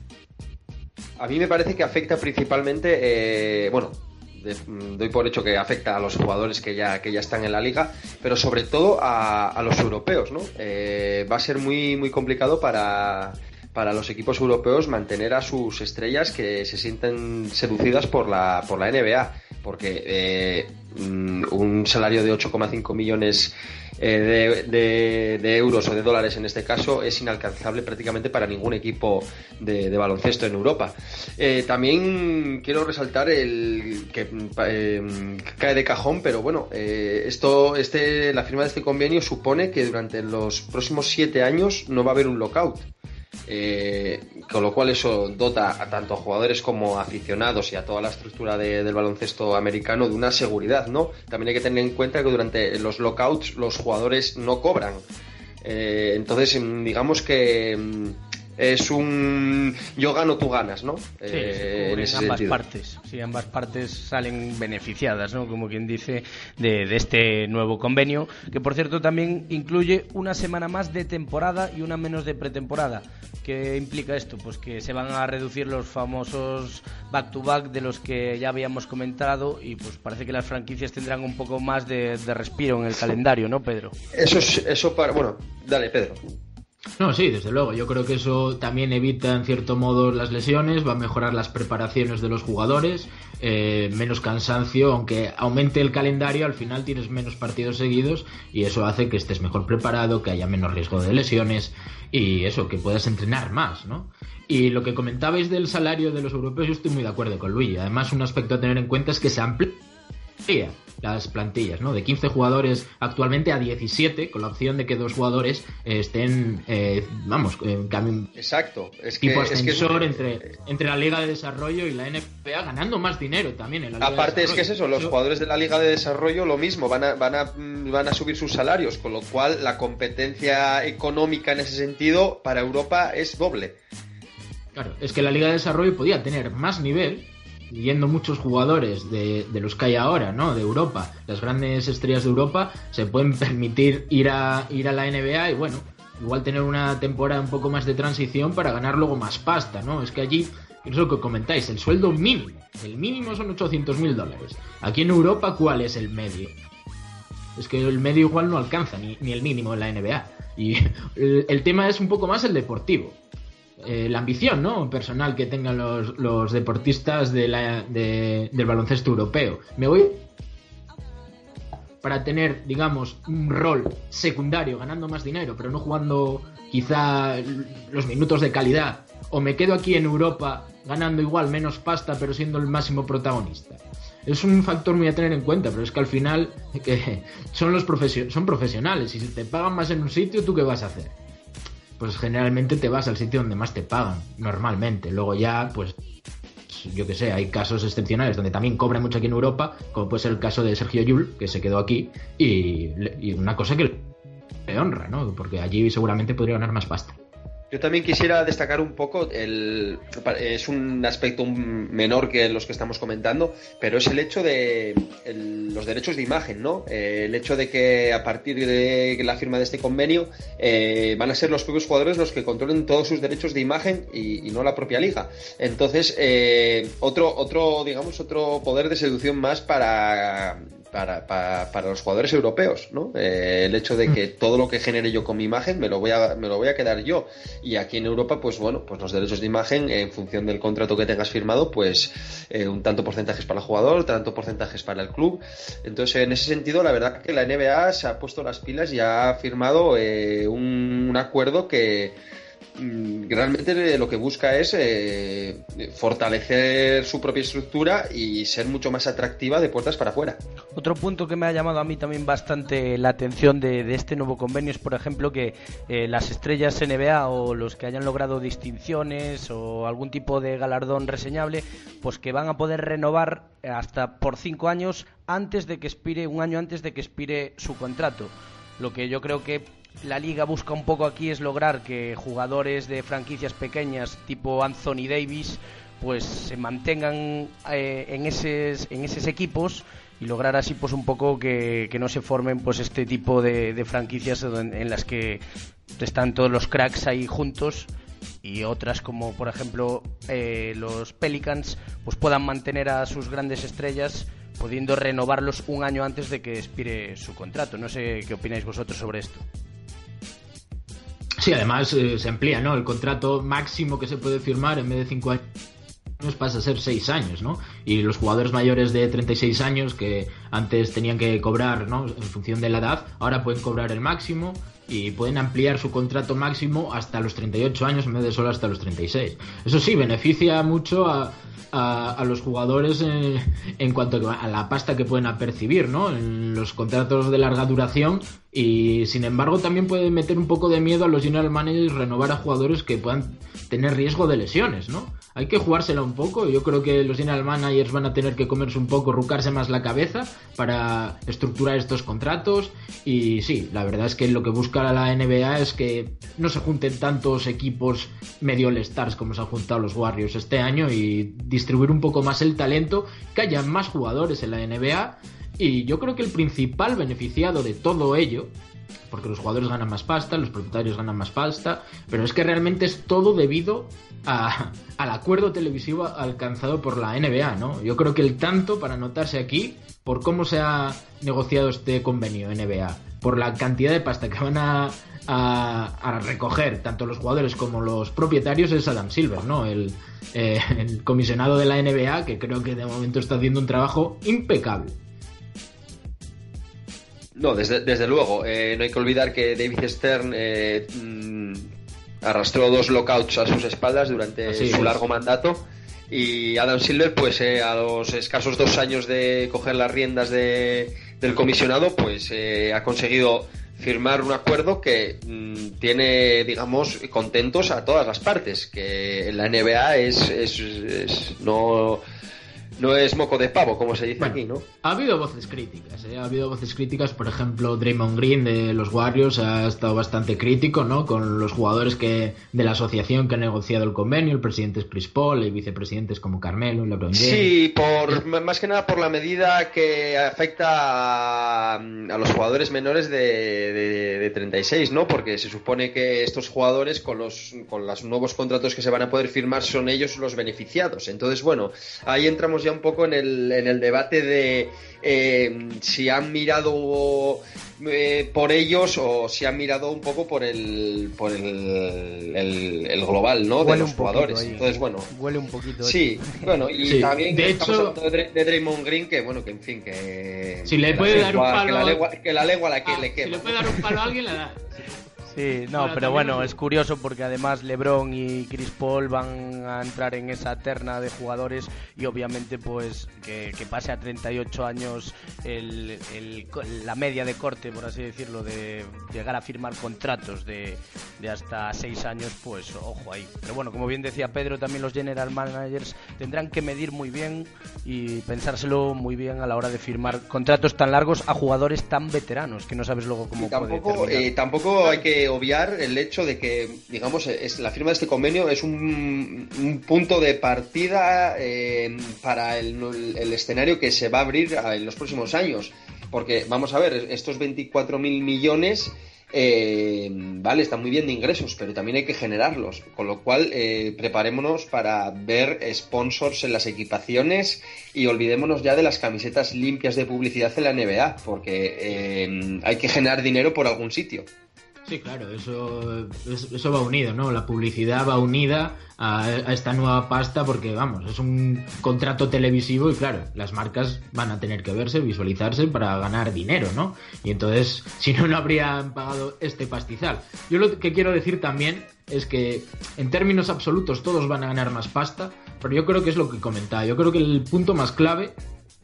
A mí me parece que afecta principalmente, eh, bueno, de, doy por hecho que afecta a los jugadores que ya que ya están en la liga, pero sobre todo a, a los europeos, ¿no? Eh, va a ser muy muy complicado para para los equipos europeos mantener a sus estrellas que se sienten seducidas por la por la N B A, porque eh, un salario de ocho coma cinco millones eh, de, de, de euros o de dólares en este caso es inalcanzable prácticamente para ningún equipo de, de baloncesto en Europa. Eh, también quiero resaltar el que eh, cae de cajón, pero bueno, eh, esto este la firma de este convenio supone que durante los próximos siete años no va a haber un lockout. Eh, con lo cual eso dota a tanto a jugadores como a aficionados y a toda la estructura de, del baloncesto americano de una seguridad, ¿no? También hay que tener en cuenta que durante los lockouts los jugadores no cobran, eh, entonces digamos que es un yo gano, tú ganas, ¿no? Sí, eh, en ese ambas sentido. partes, sí, ambas partes salen beneficiadas, ¿no? Como quien dice, de, de este nuevo convenio, que por cierto también incluye una semana más de temporada y una menos de pretemporada. ¿Qué implica esto? Pues que se van a reducir los famosos back-to-back de los que ya habíamos comentado y pues parece que las franquicias tendrán un poco más de, de respiro en el calendario, ¿no, Pedro? Eso es, eso para, bueno, dale, Pedro. No, sí, desde luego. Yo creo que eso también evita en cierto modo las lesiones, va a mejorar las preparaciones de los jugadores, eh, menos cansancio, aunque aumente el calendario, al final tienes menos partidos seguidos y eso hace que estés mejor preparado, que haya menos riesgo de lesiones y eso, que puedas entrenar más, ¿no? Y lo que comentabais del salario de los europeos, yo estoy muy de acuerdo con Luis. Además, un aspecto a tener en cuenta es que se amplía las plantillas, ¿no? De quince jugadores actualmente a diecisiete, con la opción de que dos jugadores eh, estén, eh, vamos, en cambio. Exacto. Es tipo que, ascensor es que... entre, entre la Liga de Desarrollo y la N B A, ganando más dinero también en la Liga Aparte de es que es eso, los jugadores de la Liga de Desarrollo lo mismo, van a, van a, van a subir sus salarios, con lo cual la competencia económica en ese sentido para Europa es doble. Claro, es que la Liga de Desarrollo podía tener más nivel, yendo muchos jugadores de, de los que hay ahora, ¿no? De Europa, las grandes estrellas de Europa se pueden permitir ir a ir a la N B A y bueno, igual tener una temporada un poco más de transición para ganar luego más pasta, ¿no? Es que allí, es lo que comentáis, el sueldo mínimo, el mínimo son ochocientos mil dólares. Aquí en Europa, ¿cuál es el medio? Es que el medio igual no alcanza ni, ni el mínimo en la N B A. Y el, el tema es un poco más el deportivo. Eh, la ambición, ¿no? Personal que tengan los, los deportistas de la, de, del baloncesto europeo. Me voy para tener, digamos, un rol secundario, ganando más dinero, pero no jugando quizá los minutos de calidad. O me quedo aquí en Europa ganando igual menos pasta, pero siendo el máximo protagonista. Es un factor muy a tener en cuenta, pero es que al final que son los profesio- son profesionales y si te pagan más en un sitio, ¿tú qué vas a hacer? Pues generalmente te vas al sitio donde más te pagan, normalmente. Luego ya, pues, yo qué sé, hay casos excepcionales donde también cobran mucho aquí en Europa, como puede ser el caso de Sergio Llull, que se quedó aquí, y, y una cosa que le honra, ¿no? Porque allí seguramente podría ganar más pasta. Yo también quisiera destacar un poco, el, es un aspecto menor que los que estamos comentando, pero es el hecho de el, los derechos de imagen, ¿no? Eh, el hecho de que a partir de la firma de este convenio eh, van a ser los propios jugadores los que controlen todos sus derechos de imagen y, y no la propia liga. Entonces, eh, otro, otro, digamos, otro poder de seducción más para... Para, para, para los jugadores europeos, ¿no? Eh, el hecho de que todo lo que genere yo con mi imagen me lo voy a me lo voy a quedar yo. Y aquí en Europa, pues bueno, pues los derechos de imagen, en función del contrato que tengas firmado, pues eh, un tanto porcentajes para el jugador, tanto porcentajes para el club. Entonces, en ese sentido, la verdad que la N B A se ha puesto las pilas y ha firmado eh, un, un acuerdo que realmente lo que busca es eh, fortalecer su propia estructura y ser mucho más atractiva de puertas para afuera. Otro punto que me ha llamado a mí también bastante la atención de, de este nuevo convenio es, por ejemplo, que eh, las estrellas N B A o los que hayan logrado distinciones o algún tipo de galardón reseñable, pues que van a poder renovar hasta por cinco años antes de que expire, un año antes de que expire su contrato. Lo que yo creo que la liga busca un poco aquí es lograr que jugadores de franquicias pequeñas tipo Anthony Davis pues se mantengan eh, en esos en esos equipos y lograr así pues un poco que, que no se formen pues este tipo de, de franquicias en, en las que están todos los cracks ahí juntos y otras como por ejemplo eh, los Pelicans pues puedan mantener a sus grandes estrellas pudiendo renovarlos un año antes de que expire su contrato. No sé qué opináis vosotros sobre esto. Sí, además eh, se amplía, ¿no? El contrato máximo que se puede firmar en vez de cinco años pasa a ser seis años, ¿no? Y los jugadores mayores de treinta y seis años que antes tenían que cobrar, ¿no? En función de la edad, ahora pueden cobrar el máximo y pueden ampliar su contrato máximo hasta los treinta y ocho años en vez de solo hasta los treinta y seis. Eso sí, beneficia mucho a, a, a los jugadores en, en cuanto a la pasta que pueden percibir, ¿no? En los contratos de larga duración. Y sin embargo también puede meter un poco de miedo a los general managers renovar a jugadores que puedan tener riesgo de lesiones, ¿no? Hay que jugársela un poco. Yo creo que los general managers van a tener que comerse un poco, rucarse más la cabeza para estructurar estos contratos. Y sí, la verdad es que lo que busca la N B A es que no se junten tantos equipos medio all-stars como se han juntado los Warriors este año y distribuir un poco más el talento, que haya más jugadores en la N B A. Y yo creo que el principal beneficiado de todo ello, porque los jugadores ganan más pasta, los propietarios ganan más pasta, pero es que realmente es todo debido a, al acuerdo televisivo alcanzado por la N B A, ¿no? Yo creo que el tanto para anotarse aquí por cómo se ha negociado este convenio N B A, por la cantidad de pasta que van a a, a recoger tanto los jugadores como los propietarios es Adam Silver, ¿no? El, eh, el comisionado de la N B A, que creo que de momento está haciendo un trabajo impecable. No, desde, desde luego. Eh, no hay que olvidar que David Stern eh, mm, arrastró dos lockouts a sus espaldas durante Así su es. largo mandato. Y Adam Silver, pues eh, a los escasos dos años de coger las riendas de, del comisionado, pues eh, ha conseguido firmar un acuerdo que mmm, tiene, digamos, contentos a todas las partes. Que en la N B A es, es, es no... No es moco de pavo, como se dice bueno, aquí, ¿no? Ha habido voces críticas, ¿eh? Ha habido voces críticas, por ejemplo, Draymond Green de los Warriors ha estado bastante crítico, ¿no? Con los jugadores que de la asociación que ha negociado el convenio, el presidente es Chris Paul, y vicepresidentes como Carmelo, LeBron James. Sí, por, más que nada por la medida que afecta a, a los jugadores menores de, de, de treinta y seis, ¿no? Porque se supone que estos jugadores con los, con los nuevos contratos que se van a poder firmar son ellos los beneficiados. Entonces, bueno, ahí entramos ya un poco en el, en el debate de eh, si han mirado eh, por ellos o si han mirado un poco por el por el, el, el global, ¿no? Huele de los jugadores. Entonces, bueno, huele un poquito. Sí, ahí. bueno, y sí, también de que hecho, estamos hablando de, de Draymond Green, que bueno, que en fin, que si le puede dar un palo, que la lengua, que la lengua la que ah, le quema. Si le puede dar un palo a alguien, le da. Sí, no, bueno, pero bueno, es curioso porque además LeBron y Chris Paul van a entrar en esa terna de jugadores y obviamente pues que, que pase a treinta y ocho años el, el, la media de corte, por así decirlo, de llegar a firmar contratos de, de hasta seis años, pues ojo ahí. Pero bueno, como bien decía Pedro, también los general managers tendrán que medir muy bien y pensárselo muy bien a la hora de firmar contratos tan largos a jugadores tan veteranos que no sabes luego cómo tampoco, puede terminar. Eh, tampoco hay que obviar el hecho de que, digamos, es, la firma de este convenio es un, un punto de partida eh, para el, el escenario que se va a abrir en los próximos años, porque vamos a ver, estos veinticuatro mil millones eh, vale, están muy bien de ingresos, pero también hay que generarlos, con lo cual eh, preparémonos para ver sponsors en las equipaciones y olvidémonos ya de las camisetas limpias de publicidad en la N B A, porque eh, hay que generar dinero por algún sitio. Sí, claro, eso, eso va unido, ¿no? La publicidad va unida a, a esta nueva pasta porque, vamos, es un contrato televisivo y, claro, las marcas van a tener que verse, visualizarse para ganar dinero, ¿no? Y entonces, si no, no habrían pagado este pastizal. Yo lo que quiero decir también es que, en términos absolutos, todos van a ganar más pasta, pero yo creo que es lo que comentaba. Yo creo que el punto más clave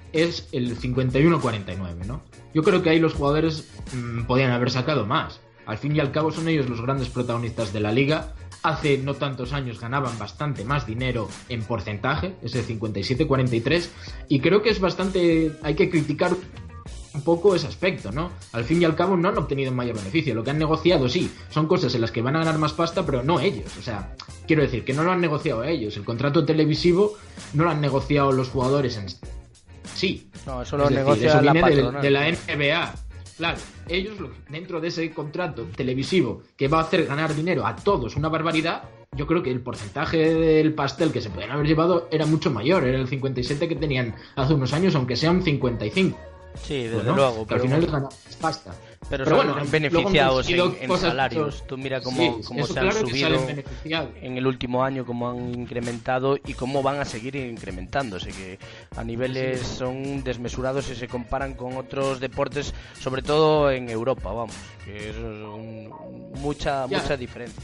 es el cincuenta y uno cuarenta y nueve, ¿no? Yo creo que ahí los jugadores mmm, podían haber sacado más. Al fin y al cabo son ellos los grandes protagonistas de la liga. Hace no tantos años ganaban bastante más dinero en porcentaje, ese cincuenta y siete cuarenta y tres, y creo que es bastante... hay que criticar un poco ese aspecto, ¿no? Al fin y al cabo no han obtenido mayor beneficio. Lo que han negociado, sí, son cosas en las que van a ganar más pasta, pero no ellos. O sea, quiero decir que no lo han negociado ellos. El contrato televisivo no lo han negociado los jugadores en sí. No, eso lo negocia la patronal. De la N B A. Claro, ellos dentro de ese contrato televisivo que va a hacer ganar dinero a todos una barbaridad, yo creo que el porcentaje del pastel que se pueden haber llevado era mucho mayor, era el cincuenta y siete que tenían hace unos años, aunque sea un cincuenta y cinco. Sí, desde bueno, luego. Que pero al final les ganan pasta. Pero, pero bueno, bueno, beneficiados en, en salarios. Mucho... Tú mira cómo, sí, cómo se claro han subido en el último año, cómo han incrementado y cómo van a seguir incrementándose, que a niveles sí. son desmesurados si se comparan con otros deportes, sobre todo en Europa, vamos, que es un, mucha ya. mucha diferencia.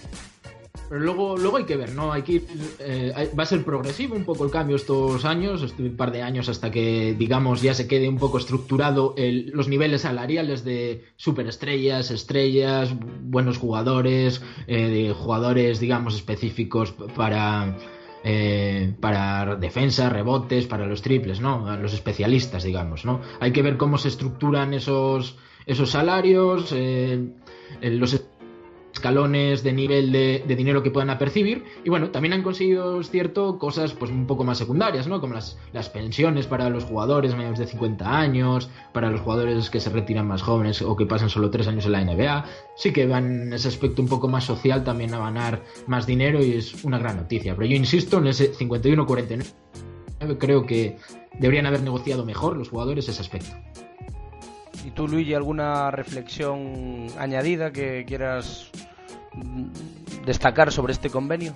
Pero luego, luego hay que ver, ¿no? Hay que ir, eh, va a ser progresivo un poco el cambio estos años, este un par de años hasta que, digamos, ya se quede un poco estructurado el, los niveles salariales de superestrellas, estrellas, buenos jugadores, eh, de jugadores, digamos, específicos para... Eh, para defensa, rebotes, para los triples, ¿no? Los especialistas, digamos, ¿no? Hay que ver cómo se estructuran esos, esos salarios, eh, los escalones de nivel de, de dinero que puedan percibir, y bueno, también han conseguido, es cierto, cosas pues un poco más secundarias, ¿no? Como las, las pensiones para los jugadores mayores de cincuenta años, para los jugadores que se retiran más jóvenes o que pasan solo tres años en la N B A. Sí que van en ese aspecto un poco más social también a ganar más dinero y es una gran noticia, pero yo insisto en ese cincuenta y uno cuarenta y nueve, creo que deberían haber negociado mejor los jugadores ese aspecto. ¿Y tú, Luigi, alguna reflexión añadida que quieras destacar sobre este convenio?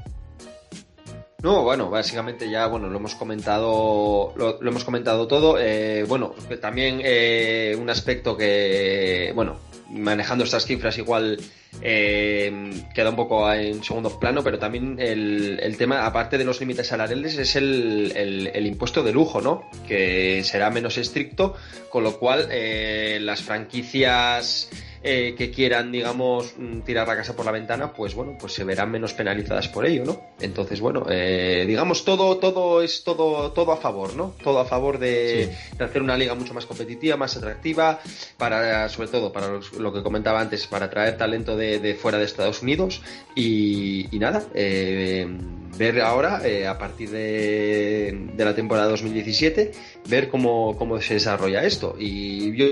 No, bueno, básicamente ya, bueno, lo hemos comentado, lo, lo hemos comentado todo. Eh, bueno, también eh, un aspecto que, bueno, manejando estas cifras igual eh, queda un poco en segundo plano, pero también el, el tema, aparte de los límites salariales, es el, el, el impuesto de lujo, ¿no? Que será menos estricto, con lo cual eh, las franquicias Eh, que quieran, digamos, tirar la casa por la ventana, pues bueno, pues se verán menos penalizadas por ello, ¿no? Entonces, bueno, eh, digamos, todo todo es todo todo a favor, ¿no? Todo a favor de, sí. de hacer una liga mucho más competitiva, más atractiva, para, sobre todo, para lo, lo que comentaba antes, para atraer talento de, de fuera de Estados Unidos y, y nada, eh, ver ahora, eh, a partir de, de la temporada dos mil diecisiete, ver cómo, cómo se desarrolla esto. Y yo,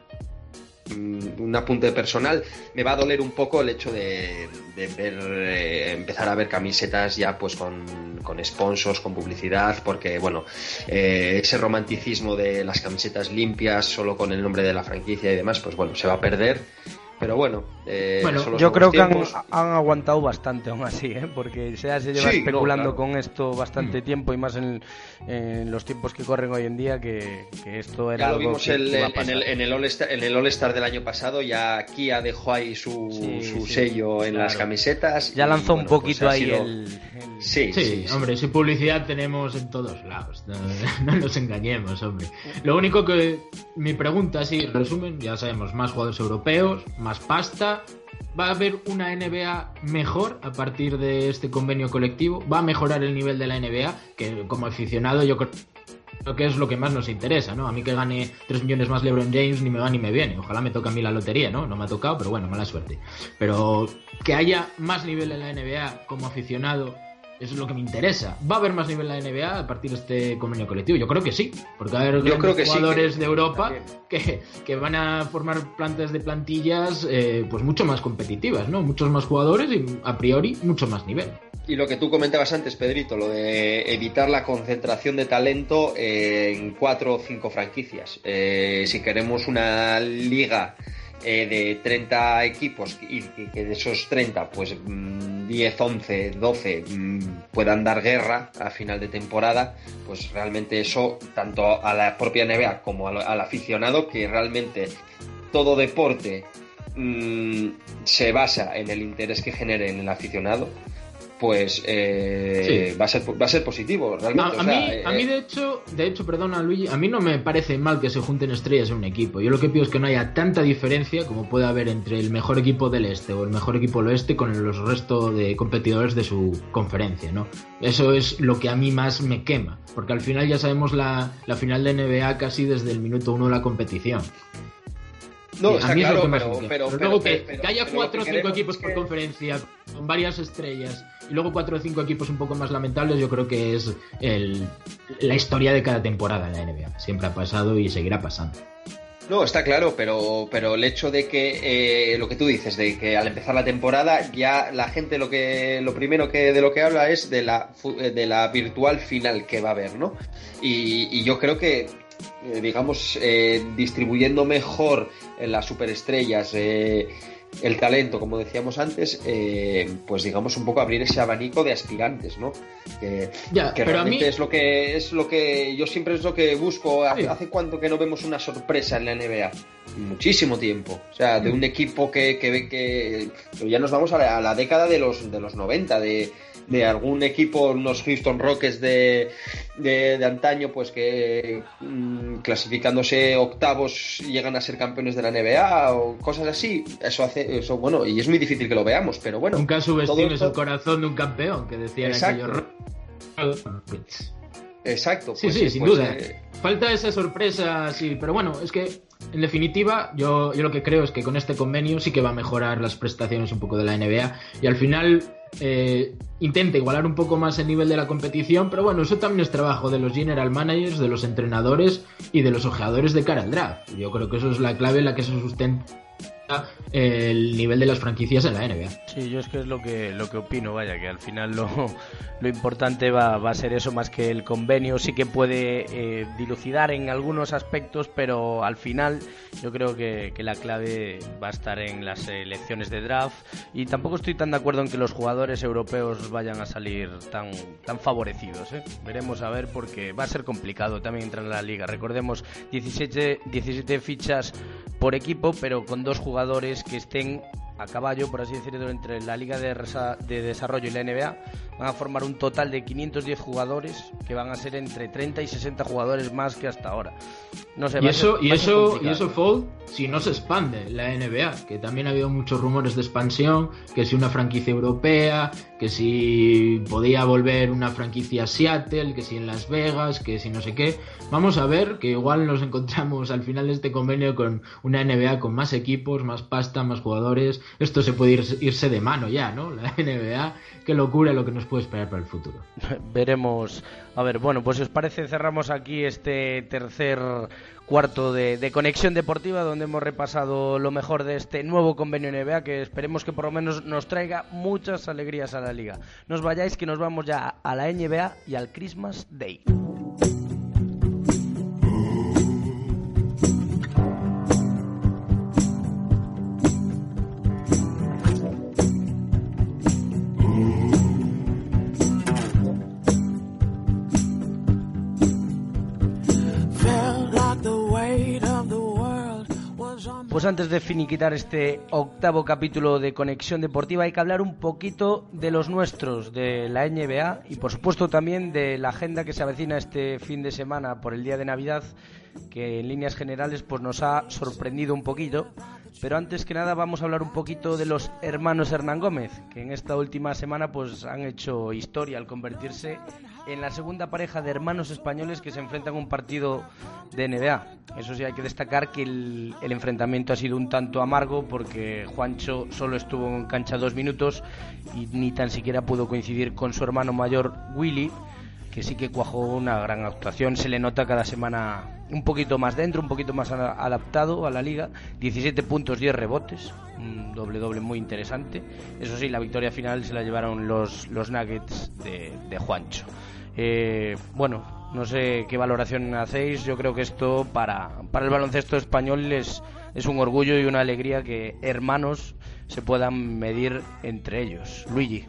un apunte personal, me va a doler un poco el hecho de, de ver eh, empezar a ver camisetas ya pues con, con sponsors, con publicidad, porque bueno, eh, ese romanticismo de las camisetas limpias solo con el nombre de la franquicia y demás, pues bueno, se va a perder. Pero bueno, eh, bueno yo creo tiempos. que han, han aguantado bastante aún así, ¿eh? Porque ya se lleva sí, especulando no, claro. con esto bastante tiempo, y más en, en los tiempos que corren hoy en día, que, que esto era ya lo algo vimos que, el, que en, el, en, el All-Star, en el All-Star del año pasado. Ya Kia dejó ahí su, sí, su sí, sello en claro. las camisetas. Ya lanzó y, un bueno, poquito pues ahí sido... el, el... Sí, sí, sí, hombre, si publicidad tenemos en todos lados, no, no nos engañemos, hombre. Lo único que mi pregunta, así resumen, ya sabemos, más jugadores europeos, más pasta. ¿Va a haber una N B A mejor a partir de este convenio colectivo? ¿Va a mejorar el nivel de la N B A? Que como aficionado yo creo que es lo que más nos interesa, ¿no? A mí que gane tres millones más LeBron James ni me va ni me viene. Ojalá me toque a mí la lotería, ¿no? No me ha tocado, pero bueno, mala suerte. Pero que haya más nivel en la N B A como aficionado, eso es lo que me interesa. ¿Va a haber más nivel en la N B A a partir de este convenio colectivo? Yo creo que sí, porque va a haber jugadores sí, que, de Europa que, que van a formar plantas de plantillas eh, pues mucho más competitivas, ¿no? Muchos más jugadores y a priori mucho más nivel. Y lo que tú comentabas antes, Pedrito, lo de evitar la concentración de talento eh, en cuatro o cinco franquicias. Eh, si queremos una liga Eh, de treinta equipos y que de esos treinta pues diez, once, doce puedan dar guerra a final de temporada, pues realmente eso tanto a la propia N B A como al, al aficionado, que realmente todo deporte mmm, se basa en el interés que genere en el aficionado, pues eh, sí. va a ser va a ser positivo realmente. A, a, o sea, mí, eh, a mí de hecho, de hecho, perdona Luigi, a mí no me parece mal que se junten estrellas en un equipo. Yo lo que pido es que no haya tanta diferencia como puede haber entre el mejor equipo del este o el mejor equipo del oeste con los restos de competidores de su conferencia, ¿no? Eso es lo que a mí más me quema, porque al final ya sabemos la, la final de N B A casi desde el minuto uno de la competición. No, está claro, pero, pero, pero, pero luego pero, que, pero, que haya pero cuatro o cinco equipos que... por conferencia con varias estrellas y luego cuatro o cinco equipos un poco más lamentables, yo creo que es el, la historia de cada temporada en la N B A. Siempre ha pasado y seguirá pasando. No, está claro, pero, pero el hecho de que eh, lo que tú dices, de que al empezar la temporada ya la gente lo que lo primero que de lo que habla es de la de la virtual final que va a haber, ¿no? Y, y yo creo que Eh, digamos, eh, distribuyendo mejor en las superestrellas eh, el talento, como decíamos antes, eh, pues digamos un poco abrir ese abanico de aspirantes, ¿no? Que, ya, que pero realmente a mí... es lo que es lo que yo siempre es lo que busco. Sí. ¿Hace cuánto que no vemos una sorpresa en la N B A? Muchísimo tiempo. O sea, de un equipo que que ve que ya nos vamos a la, a la década de los de los noventa, de de algún equipo, unos Houston Rockets de, de, de antaño, pues que mmm, clasificándose octavos llegan a ser campeones de la N B A o cosas así. Eso hace, eso bueno, y es muy difícil que lo veamos, pero bueno. Nunca subestimes esto... el corazón de un campeón, que decían aquellos Rockets. Exacto. Sí, pues, sí, sin pues, duda. Eh... Falta esa sorpresa, sí, pero bueno, es que en definitiva yo, yo lo que creo es que con este convenio sí que va a mejorar las prestaciones un poco de la N B A y al final eh, intenta igualar un poco más el nivel de la competición, pero bueno, eso también es trabajo de los general managers, de los entrenadores y de los ojeadores de cara al draft. Yo creo que eso es la clave en la que se sustenta el nivel de las franquicias en la N B A. Sí, yo es que es lo que lo que opino, vaya, que al final lo, lo importante va, va a ser eso más que el convenio. Sí que puede eh, dilucidar en algunos aspectos, pero al final yo creo que, que la clave va a estar en las elecciones de draft, y tampoco estoy tan de acuerdo en que los jugadores europeos vayan a salir tan, tan favorecidos, ¿eh? Veremos a ver, porque va a ser complicado también entrar en la liga. Recordemos, diecisiete, diecisiete fichas por equipo, pero con dos jugadores que estén a caballo, por así decirlo, entre la Liga de, Resa- de Desarrollo y la N B A. Van a formar un total de quinientos diez jugadores, que van a ser entre treinta y sesenta jugadores más que hasta ahora. No sé, y eso, ser, y eso, y eso, Fold, si no se expande la N B A, que también ha habido muchos rumores de expansión, que si una franquicia europea, que si podía volver una franquicia Seattle, que si en Las Vegas, que si no sé qué. Vamos a ver, que igual nos encontramos al final de este convenio con una N B A con más equipos, más pasta, más jugadores. Esto se puede ir, irse de mano ya, ¿no? La N B A, qué locura lo que nos puede esperar para el futuro. Veremos. A ver, bueno, pues si os parece, cerramos aquí este tercer cuarto de, de Conexión Deportiva, donde hemos repasado lo mejor de este nuevo convenio N B A, que esperemos que por lo menos nos traiga muchas alegrías a la liga. No os vayáis, que nos vamos ya a la N B A y al Christmas Day. Pues antes de finiquitar este octavo capítulo de Conexión Deportiva, hay que hablar un poquito de los nuestros, de la N B A, y por supuesto también de la agenda que se avecina este fin de semana por el día de Navidad, que en líneas generales pues nos ha sorprendido un poquito. Pero antes que nada vamos a hablar un poquito de los hermanos Hernán Gómez, que en esta última semana pues han hecho historia al convertirse en la segunda pareja de hermanos españoles que se enfrentan a un partido de N B A. Eso sí, hay que destacar que el, el enfrentamiento ha sido un tanto amargo, porque Juancho solo estuvo en cancha dos minutos y ni tan siquiera pudo coincidir con su hermano mayor Willy, que sí que cuajó una gran actuación. Se le nota cada semana un poquito más dentro, un poquito más a, adaptado a la liga. diecisiete puntos, diez rebotes, un doble doble muy interesante. Eso sí, la victoria final se la llevaron los, los Nuggets de, de Juancho. Eh, bueno, no sé qué valoración hacéis. Yo creo que esto para, para el baloncesto español es, es un orgullo y una alegría que hermanos se puedan medir entre ellos. Luigi.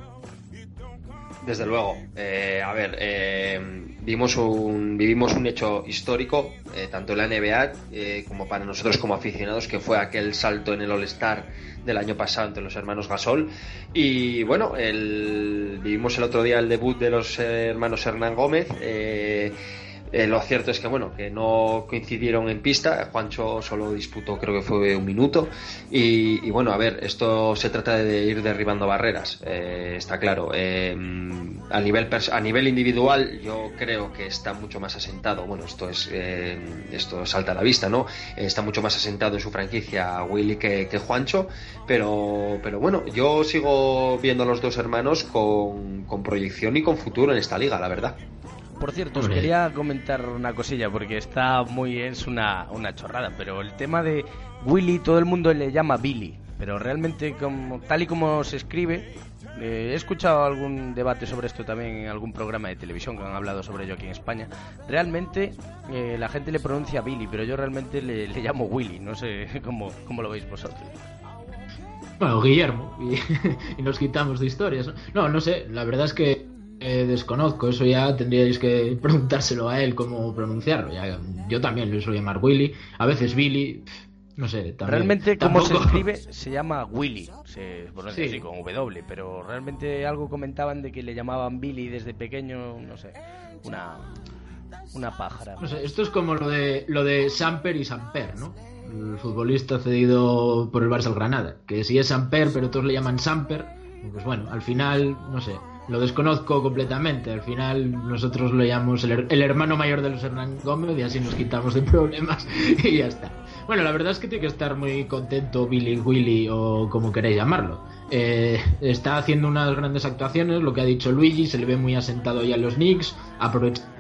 Desde luego. Eh, a ver, eh, vimos un, vivimos un hecho histórico, eh, tanto en la N B A eh, como para nosotros como aficionados, que fue aquel salto en el All-Star del año pasado entre los hermanos Gasol. Y bueno, el, vivimos el otro día el debut de los eh, hermanos Hernán Gómez. Eh, Eh, lo cierto es que bueno, que no coincidieron en pista. Juancho solo disputó, creo que fue un minuto, y, y bueno, a ver, esto se trata de ir derribando barreras, eh, está claro. Eh, a nivel pers- a nivel individual yo creo que está mucho más asentado, bueno, esto es eh, esto salta a la vista, ¿no? Eh, está mucho más asentado en su franquicia Willy que, que Juancho, pero pero bueno, yo sigo viendo a los dos hermanos con, con proyección y con futuro en esta liga, la verdad. Por cierto, os quería comentar una cosilla, porque está muy, es una, una chorrada, pero el tema de Willy, todo el mundo le llama Billy, pero realmente, como, tal y como se escribe, eh, he escuchado algún debate sobre esto también en algún programa de televisión que han hablado sobre ello aquí en España. Realmente eh, la gente le pronuncia Billy, pero yo realmente le, le llamo Willy, no sé cómo, cómo lo veis vosotros. Bueno, Guillermo, y, y nos quitamos de historias, ¿no? No, no sé, la verdad es que Eh, desconozco, eso ya tendríais que preguntárselo a él cómo pronunciarlo. Ya, yo también lo suelo llamar Willy, a veces Billy, no sé. También, realmente tampoco... como se escribe se llama Willy, se pronuncia sí. así con W, pero realmente algo comentaban de que le llamaban Billy desde pequeño, no sé, una una pájara. No sé, esto es como lo de lo de Samper y Samper, ¿no? El futbolista cedido por el Barça al Granada, que si es Samper pero todos le llaman Samper, pues bueno, al final, no sé. Lo desconozco completamente. Al final nosotros lo llamamos el, el hermano mayor de los Hernán Gómez y así nos quitamos de problemas y ya está. Bueno, la verdad es que tiene que estar muy contento Billy, Willy o como queréis llamarlo. Eh, está haciendo unas grandes actuaciones, lo que ha dicho Luigi, se le ve muy asentado ya en los Knicks, aprovechando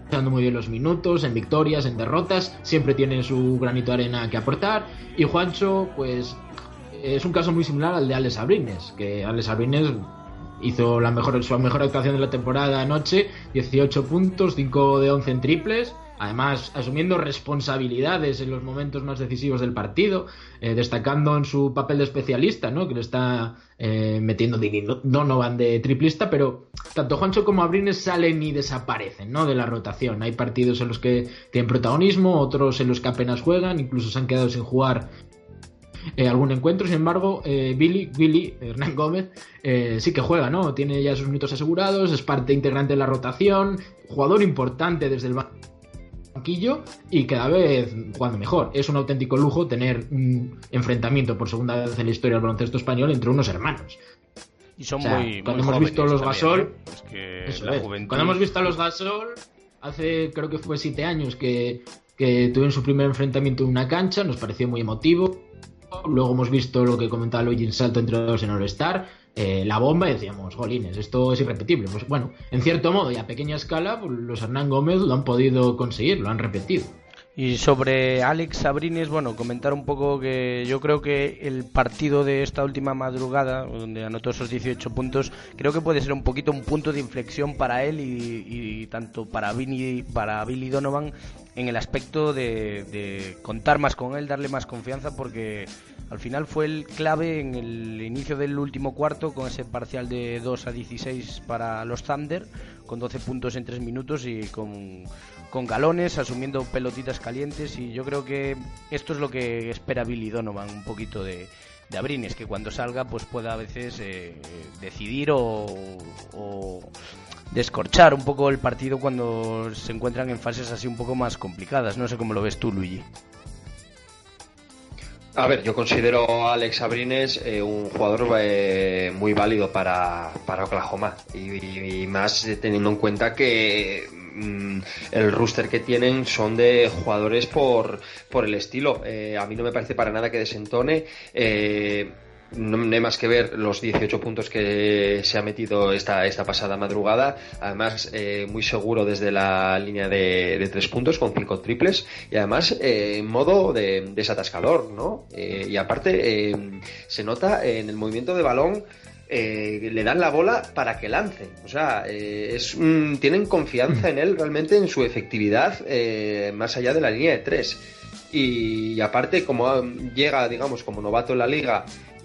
aprovechando muy bien los minutos, en victorias, en derrotas, siempre tiene su granito de arena que aportar. Y Juancho, pues es un caso muy similar al de Alex Abrines, que Alex Abrines hizo la mejor, su mejor actuación de la temporada anoche, dieciocho puntos, cinco de once en triples, además asumiendo responsabilidades en los momentos más decisivos del partido, eh, destacando en su papel de especialista, ¿no?, que le está eh, metiendo Donovan de triplista, pero tanto Juancho como Abrines salen y desaparecen, ¿no?, de la rotación. Hay partidos en los que tienen protagonismo, otros en los que apenas juegan, incluso se han quedado sin jugar Eh, algún encuentro. Sin embargo, eh, Billy, Billy, Hernán Gómez, eh, sí que juega, ¿no? Tiene ya sus minutos asegurados, es parte integrante de la rotación, jugador importante desde el banquillo y cada vez jugando mejor. Es un auténtico lujo tener un enfrentamiento por segunda vez en la historia del baloncesto español entre unos hermanos. Y son o sea, muy, cuando muy hemos visto los también, Gasol, ¿eh? Es que eso la es. juventud... Cuando hemos visto a los Gasol hace, creo que fue siete años que, que tuvieron su primer enfrentamiento en una cancha, nos pareció muy emotivo. Luego hemos visto lo que comentaba Luigi en salto entre dos en All-Star, eh, la bomba, y decíamos, jolines, esto es irrepetible. Pues bueno, en cierto modo y a pequeña escala, pues los Hernán Gómez lo han podido conseguir, lo han repetido. Y sobre Alex Abrines, bueno, comentar un poco que yo creo que el partido de esta última madrugada, donde anotó esos dieciocho puntos, creo que puede ser un poquito un punto de inflexión para él y, y tanto para Billy, para Billy Donovan, en el aspecto de, de contar más con él, darle más confianza, porque al final fue el clave en el inicio del último cuarto, con ese parcial de dos a dieciséis para los Thunder, con doce puntos en tres minutos y con... con galones, asumiendo pelotitas calientes, y yo creo que esto es lo que espera Billy Donovan un poquito de, de Abrines, que cuando salga pues pueda a veces eh, decidir o, o descorchar un poco el partido cuando se encuentran en fases así un poco más complicadas. No sé cómo lo ves tú, Luigi. A ver, yo considero a Alex Abrines eh, un jugador eh, muy válido para, para Oklahoma y, y más teniendo en cuenta que mmm, el roster que tienen son de jugadores por, por el estilo. Eh, a mí no me parece para nada que desentone. Eh, No, no hay más que ver los dieciocho puntos que se ha metido esta, esta pasada madrugada. Además, eh, muy seguro desde la línea de, de tres puntos con cinco triples. Y además, eh, en modo de desatascador, ¿no? Eh, y aparte, eh, se nota en el movimiento de balón. Eh, le dan la bola para que lance. O sea, eh, es un, tienen confianza en él realmente, en su efectividad, eh, más allá de la línea de tres. Y, y aparte, como llega, digamos, como novato en la liga.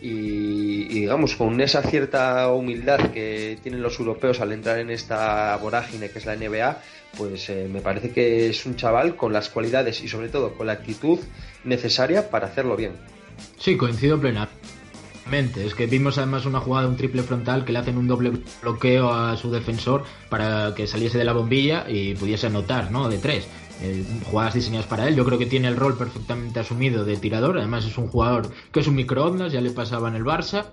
Y, y digamos con esa cierta humildad que tienen los europeos al entrar en esta vorágine que es la N B A, pues eh, me parece que es un chaval con las cualidades y sobre todo con la actitud necesaria para hacerlo bien. Sí, coincido plenamente. Es que vimos además una jugada, un triple frontal que le hacen un doble bloqueo a su defensor para que saliese de la bombilla y pudiese anotar, ¿no?, de tres. Eh, jugadas diseñadas para él. Yo creo que tiene el rol perfectamente asumido de tirador. Además es un jugador que es un microondas, ya le pasaba en el Barça,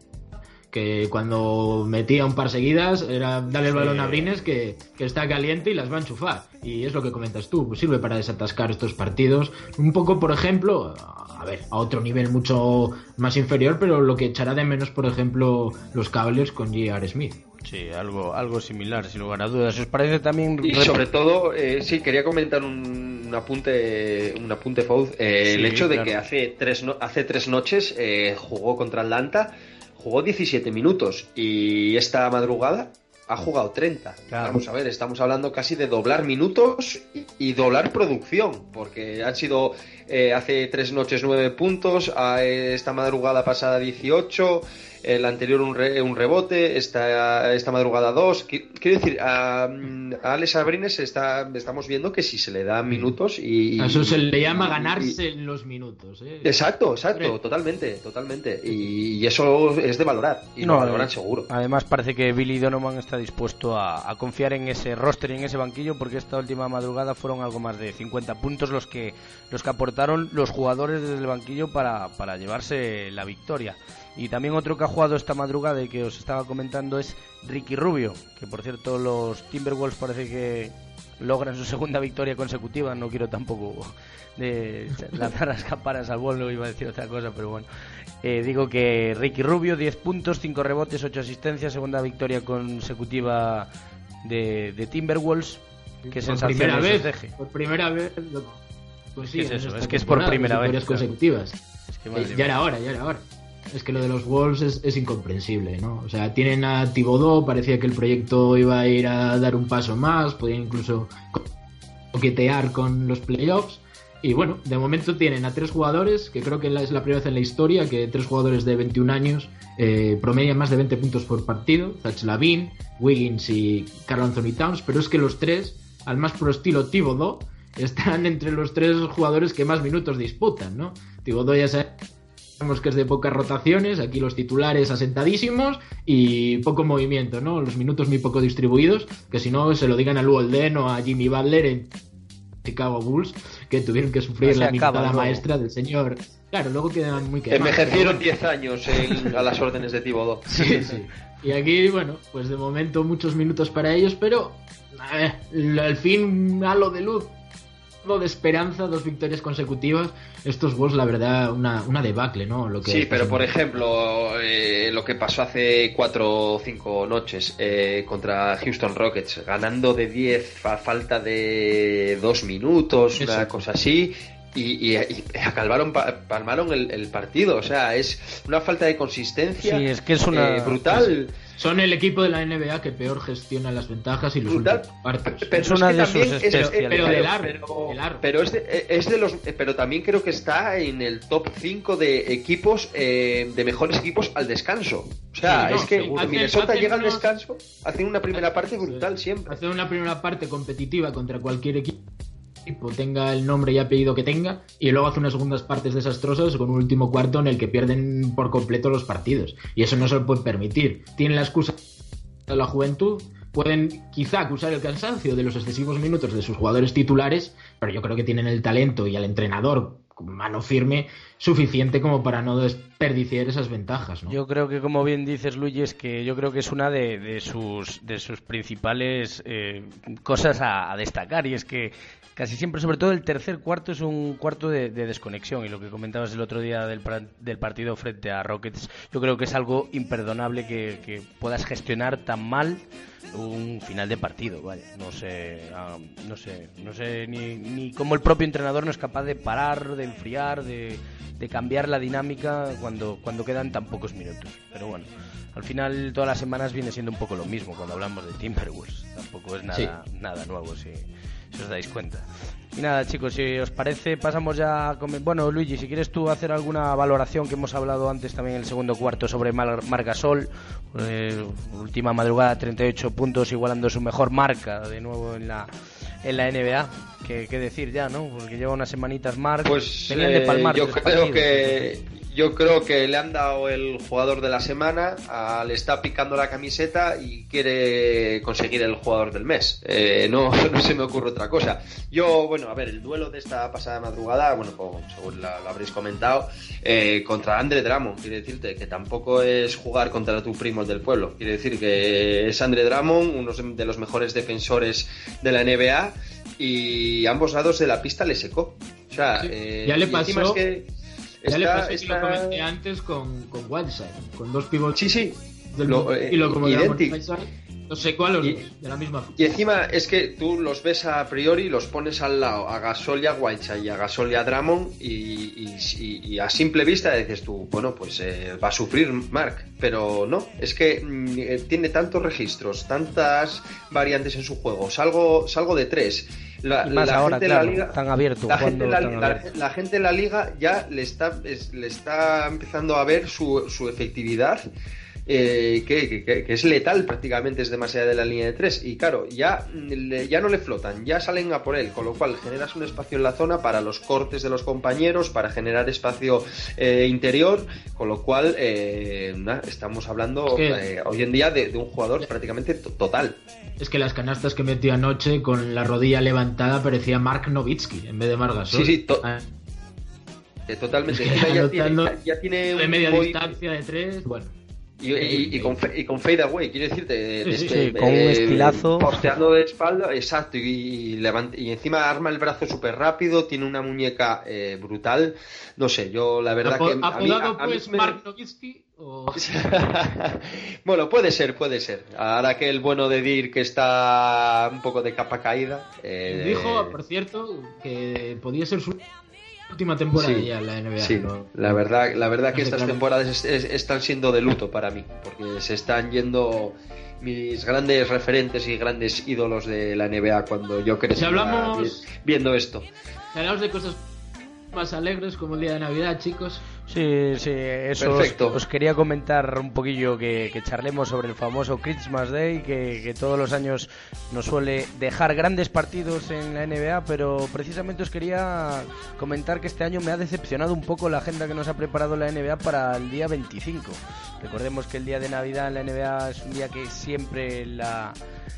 que cuando metía un par seguidas era darle el balón a Abrines que, que está caliente y las va a enchufar, y es lo que comentas tú, pues sirve para desatascar estos partidos un poco, por ejemplo, a ver, a otro nivel mucho más inferior, pero lo que echará de menos, por ejemplo, los Cavaliers con J R. Smith. Sí, algo algo similar, sin lugar a dudas. ¿Os parece también...? Y sobre todo, eh, sí, quería comentar un, un apunte, un apunte Fouz, eh, sí, el hecho de claro. que hace tres, no, hace tres noches eh, jugó contra Atlanta, jugó diecisiete minutos y esta madrugada ha jugado treinta. Claro. Vamos a ver, estamos hablando casi de doblar minutos y, y doblar producción, porque han sido eh, hace tres noches nueve puntos, a esta madrugada pasada dieciocho, el anterior un, re, un rebote, esta, esta madrugada dos. Quiero decir, a, a Alex Abrines está, estamos viendo que si se le da minutos y... A eso se le llama ganarse y, los minutos, ¿eh? Exacto, exacto, Hombre. totalmente, totalmente. Y, y eso es de valorar, y no, lo valoran seguro. Además parece que Billy Donovan está dispuesto a, a confiar en ese roster y en ese banquillo, porque esta última madrugada fueron algo más de cincuenta puntos los que, los que aportaron los jugadores desde el banquillo para, para llevarse la victoria. Y también otro que ha jugado esta madrugada y que os estaba comentando es Ricky Rubio, que por cierto los Timberwolves parece que logran su segunda victoria consecutiva. No quiero tampoco de lanzar las campanas al vuelo, iba a decir otra cosa, pero bueno. Eh, digo que Ricky Rubio, diez puntos, cinco rebotes, ocho asistencias, segunda victoria consecutiva de, de Timberwolves. qué sensaciones vez, deje. Por primera vez, lo, pues sí, es eso, es que es por primera vez claro. consecutivas. Es que eh, ya era hora, ya era hora. Es que lo de los Wolves es, es incomprensible, ¿no? O sea, tienen a Thibodeau, parecía que el proyecto iba a ir a dar un paso más, podían incluso coquetear con los playoffs. Y bueno, de momento tienen a tres jugadores, que creo que es la primera vez en la historia que tres jugadores de veintiún años eh, promedian más de veinte puntos por partido, Zach LaVine, Wiggins y Karl Anthony Towns, pero es que los tres, al más pro estilo Thibodeau, están entre los tres jugadores que más minutos disputan, ¿no? Thibodeau ya sabemos que es de pocas rotaciones, aquí los titulares asentadísimos y poco movimiento, ¿no? Los minutos muy poco distribuidos, que si no se lo digan a Luol Deng o a Jimmy Butler en Chicago Bulls, que tuvieron que sufrir la minutada maestra del señor. Claro, luego quedan muy quemados. Envejecieron diez años en, a las órdenes de Thibodeau. Sí, sí. Y aquí, bueno, pues de momento muchos minutos para ellos, pero eh, al fin un halo de luz, algo de esperanza, dos victorias consecutivas. Estos Wolves, la verdad, una, una debacle, ¿no? Lo que sí, pero por ejemplo, eh, lo que pasó hace cuatro o cinco noches eh, contra Houston Rockets, ganando de diez a falta de dos minutos, Eso. una cosa así. Y, y, y acalmaron, palmaron el, el partido, o sea, es una falta de consistencia. Sí, es que es una eh, brutal. Son el equipo de la N B A que peor gestiona las ventajas y los brutal. últimos partidos. Pero es una es de también sus es, es, pero del ar, pero, del ar. pero es de, es de los, pero también creo que está en el top cinco de equipos eh, de mejores equipos al descanso. O sea, sí, no, es que seguro. Minnesota hacen, llega hacen al descanso, hacen una primera parte brutal siempre. Hacen una primera parte competitiva contra cualquier equipo, tenga el nombre y apellido que tenga, y luego hace unas segundas partes desastrosas con un último cuarto en el que pierden por completo los partidos, y eso no se lo pueden permitir. Tienen la excusa de la juventud, pueden quizá acusar el cansancio de los excesivos minutos de sus jugadores titulares, pero yo creo que tienen el talento y al entrenador con mano firme suficiente como para no desperdiciar esas ventajas, ¿no? Yo creo que, como bien dices, Luigi, es que yo creo que es una de, de sus de sus principales eh, cosas a, a destacar, y es que casi siempre, sobre todo el tercer cuarto, es un cuarto de, de desconexión, y lo que comentabas el otro día del, del partido frente a Rockets, yo creo que es algo imperdonable que, que puedas gestionar tan mal un final de partido, vaya, no sé, um, no sé, no sé ni, ni cómo el propio entrenador no es capaz de parar, de enfriar, de, de cambiar la dinámica cuando, cuando quedan tan pocos minutos, pero bueno, al final todas las semanas viene siendo un poco lo mismo cuando hablamos de Timberwolves, tampoco es nada, sí. nada nuevo, si, si os dais cuenta. Y nada, chicos, si os parece, pasamos ya a comer. Bueno, Luigi, si quieres tú hacer alguna valoración, que hemos hablado antes también en el segundo cuarto sobre Mar, Marc Gasol, eh, última madrugada, treinta y ocho puntos, igualando su mejor marca de nuevo en la en la N B A. ¿Qué, qué decir ya, no? Porque lleva unas semanitas Marc, pues, venían de palmar. Eh, yo creo partidos, que yo creo que le han dado el jugador de la semana, a, le está picando la camiseta y quiere conseguir el jugador del mes. Eh, no, no se me ocurre otra cosa. Yo, bueno, a ver, el duelo de esta pasada madrugada, bueno, como según la, lo habréis comentado, eh, contra Andre Drummond, quiere decirte que tampoco es jugar contra tu primo del pueblo. Quiere decir que es Andre Drummond, uno de los mejores defensores de la N B A, y ambos lados de la pista le secó. O sea, sí, eh, ya le pasó. Es que Ya está, le pasó, está... que lo comenté antes con, con Whiteside, con dos pivots. Sí, sí. Del Lo, eh, y lo como idéntico. No sé cuál los y, dos, de la misma. Y encima es que tú los ves a priori, los pones al lado a Gasol y a Whiteside y a Gasol y a Drummond, y, y, y, y a simple vista dices tú, bueno, pues eh, va a sufrir Marc, pero no, es que mm, tiene tantos registros, tantas variantes en su juego, salgo, salgo de tres. La, y más la ahora, gente claro, de la liga, tan abierto, la gente, la, tan la, abierto. la gente de la liga ya le está, es, le está empezando a ver su, su efectividad. Eh, que, que, que es letal prácticamente, es demasiado de la línea de tres, y claro, ya, ya no le flotan, ya salen a por él, con lo cual generas un espacio en la zona para los cortes de los compañeros, para generar espacio eh, interior, con lo cual eh, nah, estamos hablando es que, eh, hoy en día de, de un jugador prácticamente t- total. Es que las canastas que metió anoche con la rodilla levantada parecía Mark Nowitzki en vez de Marc Gasol. Sí, sí, to- ah. eh, totalmente. Es que ya, tiene, ya, ya tiene de un media boy... distancia de tres, bueno. Y, y, y, con, y con fade away, quiero decirte, de, sí, de, sí, de, sí, con un estilazo. Posteando de espalda, exacto, y, y, levant, y encima arma el brazo súper rápido, tiene una muñeca eh, brutal. No sé, yo la verdad que. ¿Apodado pues me... Mark Nowitzki? O... Bueno, puede ser, puede ser. Ahora que el bueno de Dirk está un poco de capa caída. Eh... Dijo, por cierto, que podía ser su última temporada sí, ya en la N B A. Sí, ¿no? la verdad, la verdad que estas temporadas es, es, están siendo de luto para mí, porque se están yendo mis grandes referentes y grandes ídolos de la N B A cuando yo crecí si hablamos... viendo esto. Si hablamos de cosas más alegres como el día de Navidad, chicos. Sí, sí, eso os, os quería comentar un poquillo, que, que charlemos sobre el famoso Christmas Day, que, que todos los años nos suele dejar grandes partidos en la N B A, pero precisamente os quería comentar que este año me ha decepcionado un poco la agenda que nos ha preparado la N B A para el día veinticinco. Recordemos que el día de Navidad en la N B A es un día que siempre la...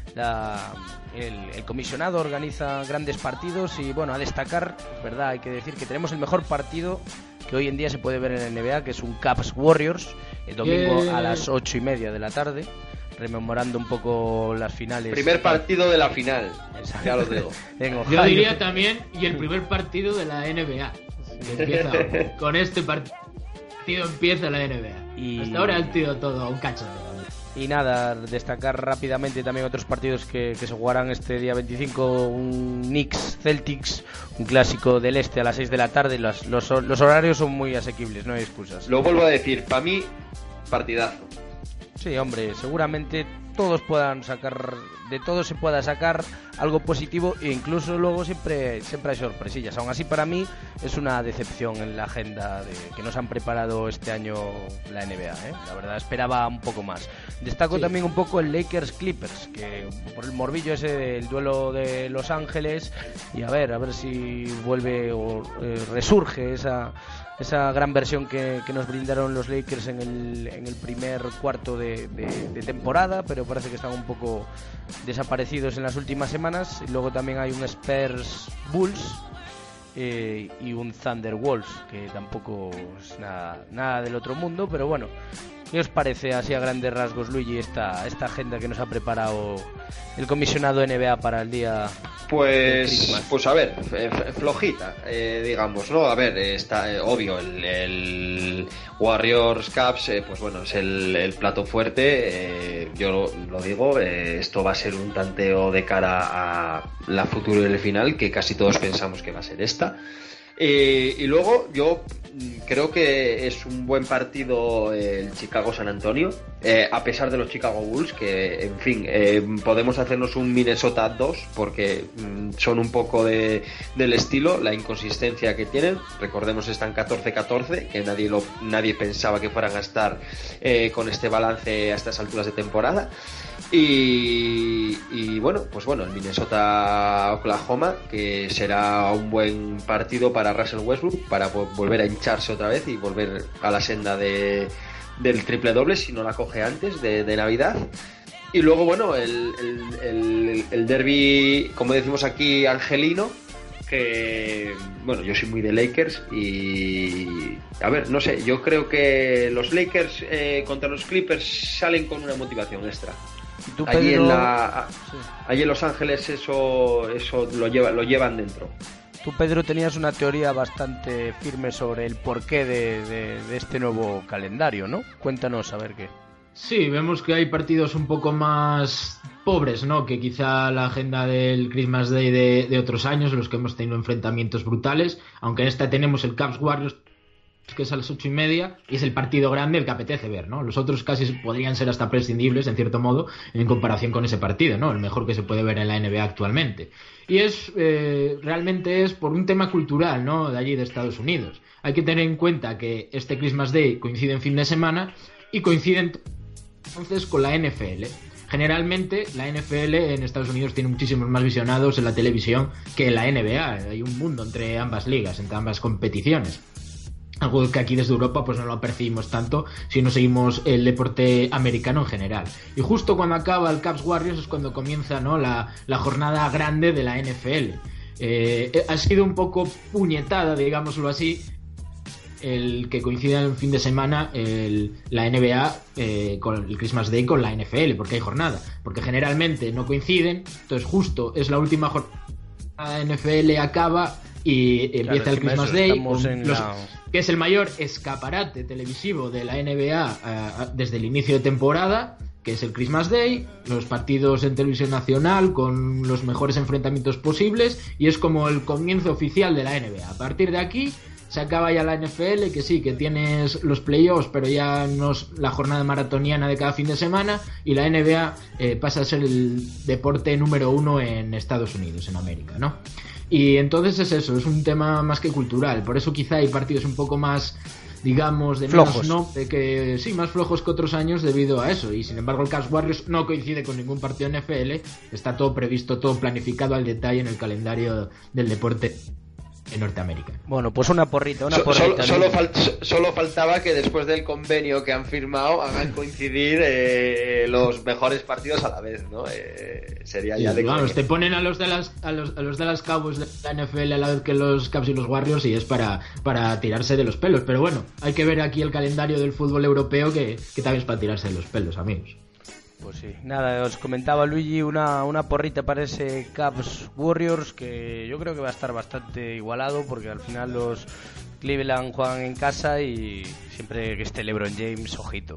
La, el, el comisionado organiza grandes partidos y bueno, a destacar, verdad, hay que decir que tenemos el mejor partido que hoy en día se puede ver en la N B A, que es un Cavs Warriors, el domingo yeah. a las ocho y media de la tarde, rememorando un poco las finales. Primer partido de la final. Exacto. Ya lo digo. Vengo, yo diría también, y el primer partido de la N B A. Empieza, con este partido empieza la N B A. Y... hasta ahora ha sido todo un cacho. Y nada, destacar rápidamente también otros partidos que, que se jugarán este día veinticinco, un Knicks Celtics, un clásico del este a las seis de la tarde. Los, los, los horarios son muy asequibles, no hay excusas. Lo vuelvo a decir, para mí, partidazo. Sí, hombre, seguramente todos puedan sacar, de todo se pueda sacar algo positivo, e incluso luego siempre siempre hay sorpresillas. Aún así, para mí es una decepción en la agenda de, que nos han preparado este año la N B A, ¿eh? La verdad, esperaba un poco más. Destaco sí. también un poco el Lakers Clippers, que por el morbillo ese del duelo de Los Ángeles, y a ver, a ver si vuelve o eh, resurge esa esa gran versión que, que nos brindaron los Lakers en el, en el primer cuarto de, de, de temporada, pero parece que están un poco desaparecidos en las últimas semanas. Y luego también hay un Spurs Bulls eh, y un Thunder Wolves, que tampoco es nada, nada del otro mundo, pero bueno, ¿qué os parece así a grandes rasgos, Luigi, esta, esta agenda que nos ha preparado el comisionado N B A para el día? Pues, pues a ver, flojita, eh, digamos, ¿no? A ver, está eh, obvio, el, el Warriors Cavs, eh, pues bueno, es el, el plato fuerte, eh, yo lo, lo digo, eh, esto va a ser un tanteo de cara a la futura del final, que casi todos pensamos que va a ser esta. Eh, y luego yo creo que es un buen partido el Chicago-San Antonio, eh, a pesar de los Chicago Bulls, que en fin, eh, podemos hacernos un Minnesota dos, porque mm, son un poco de, del estilo, la inconsistencia que tienen. Recordemos, están catorce catorce, que nadie, lo, nadie pensaba que fueran a estar eh, con este balance a estas alturas de temporada. Y, y bueno, pues bueno, el Minnesota-Oklahoma, que será un buen partido para Russell Westbrook, para volver a hincharse otra vez y volver a la senda de, del triple doble, si no la coge antes de, de Navidad. Y luego, bueno, el, el, el, el derbi, como decimos aquí, angelino, que, bueno, yo soy muy de Lakers y, a ver, no sé, yo creo que los Lakers eh, contra los Clippers salen con una motivación extra. ¿Tú, allí Pedro? en la sí. allí en Los Ángeles eso eso lo lleva, lo llevan dentro. Tú, Pedro, tenías una teoría bastante firme sobre el porqué de, de, de este nuevo calendario, ¿no? Cuéntanos, a ver qué. Sí, vemos que hay partidos un poco más pobres, ¿no? Que quizá la agenda del Christmas Day de, de otros años, en los que hemos tenido enfrentamientos brutales, aunque en esta tenemos el Cavs Warriors, que es a las ocho y media, y es el partido grande el que apetece ver, ¿no? Los otros casi podrían ser hasta prescindibles, en cierto modo, en comparación con ese partido, ¿no? El mejor que se puede ver en la N B A actualmente. Y es, eh, realmente es por un tema cultural, ¿no? De allí de Estados Unidos. Hay que tener en cuenta que este Christmas Day coincide en fin de semana y coincide entonces con la N F L. Generalmente la N F L en Estados Unidos tiene muchísimos más visionados en la televisión que la N B A. Hay un mundo entre ambas ligas, entre ambas competiciones. Algo que aquí desde Europa pues no lo percibimos tanto si no seguimos el deporte americano en general. Y justo cuando acaba el Cavs Warriors es cuando comienza, ¿no? la, la jornada grande de la N F L. Eh, ha sido un poco puñetada, digámoslo así, el que coincida en fin de semana el, la N B A eh, con el Christmas Day con la N F L, porque hay jornada, porque generalmente no coinciden, entonces justo es la última jornada, la N F L acaba y empieza claro, el Christmas eso, Day, con los, la... que es el mayor escaparate televisivo de la N B A uh, desde el inicio de temporada, que es el Christmas Day, los partidos en televisión nacional con los mejores enfrentamientos posibles, y es como el comienzo oficial de la N B A. A partir de aquí se acaba ya la N F L, que sí, que tienes los playoffs, pero ya no es la jornada maratoniana de cada fin de semana, y la N B A eh, pasa a ser el deporte número uno en Estados Unidos, en América, ¿no? Y entonces es eso, es un tema más que cultural, por eso quizá hay partidos un poco más, digamos, de menos flojos. No, de que sí, más flojos que otros años debido a eso, y sin embargo el Cavs Warriors no coincide con ningún partido N F L, está todo previsto, todo planificado al detalle en el calendario del deporte en Norteamérica. Bueno, pues una porrita, una so, porrita. Solo, solo, fal- solo faltaba que después del convenio que han firmado hagan coincidir eh, los mejores partidos a la vez, ¿no? Eh, sería ya sí, de vamos, que... te ponen a los de las a los, a los de las Cowboys de la N F L a la vez que los Cavs y los Warriors, y es para, para tirarse de los pelos. Pero bueno, hay que ver aquí el calendario del fútbol europeo, que, que también es para tirarse de los pelos, amigos. Pues sí, nada, os comentaba Luigi una, una porrita para ese Cavs Warriors, que yo creo que va a estar bastante igualado, porque al final los Cleveland juegan en casa y siempre que esté LeBron James, ojito.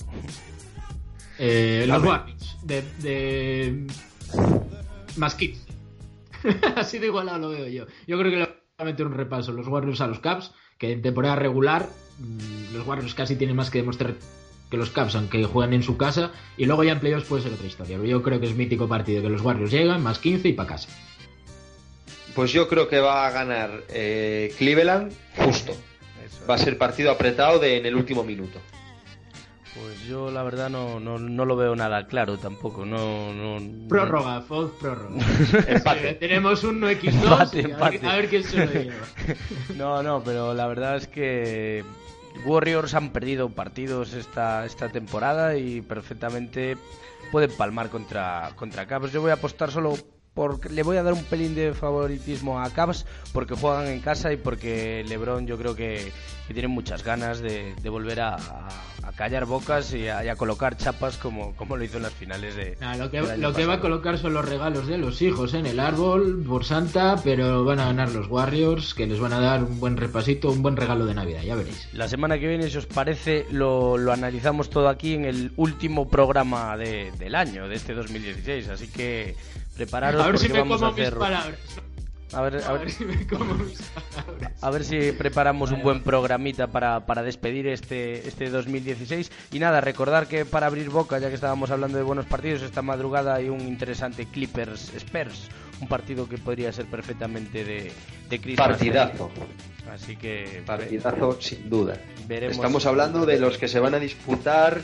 Eh, los Warriors de, de... más quince. Así de igualado lo veo yo. Yo creo que le va a meter un repaso los Warriors a los Cavs, que en temporada regular los Warriors casi tienen más que demostrar que los Cavs, aunque juegan en su casa, y luego ya en playoffs puede ser otra historia, pero yo creo que es mítico partido, que los Warriors llegan, más quince y para casa. Pues yo creo que va a ganar eh, Cleveland justo. Eso. Va a ser partido apretado de en el último minuto. Pues yo la verdad no, no, no lo veo nada claro tampoco. No, no, prórroga, Foz, prórroga. Empate. Sí, tenemos un equis dos empate, y a, empate. Ver, a ver quién se lo lleva. No, no, pero la verdad es que Warriors han perdido partidos esta, esta temporada y perfectamente pueden palmar contra, contra Cavs. Yo voy a apostar solo por... Le voy a dar un pelín de favoritismo a Cavs porque juegan en casa y porque LeBron yo creo que, que tiene muchas ganas de, de volver a, a, a callar bocas y a, y a colocar chapas como, como lo hizo en las finales de... Nah, lo que, lo que va a colocar son los regalos de los hijos en el árbol por Santa, pero van a ganar los Warriors, que les van a dar un buen repasito, un buen regalo de Navidad, ya veréis. La semana que viene, si os parece, lo, lo analizamos todo aquí en el último programa de, del año, de este dos mil dieciséis, así que prepararos a ver porque si me vamos como a hacer... mis palabras. A ver, a, a ver, ver si me como mis palabras. A ver si preparamos un buen programita para, para despedir este, este dos mil dieciséis. Y nada, recordar que para abrir boca, ya que estábamos hablando de buenos partidos, esta madrugada hay un interesante Clippers Spurs, un partido que podría ser perfectamente de, de Christmas. Partidazo. Así que... Partidazo sin duda. Veremos. Estamos hablando de los que se van a disputar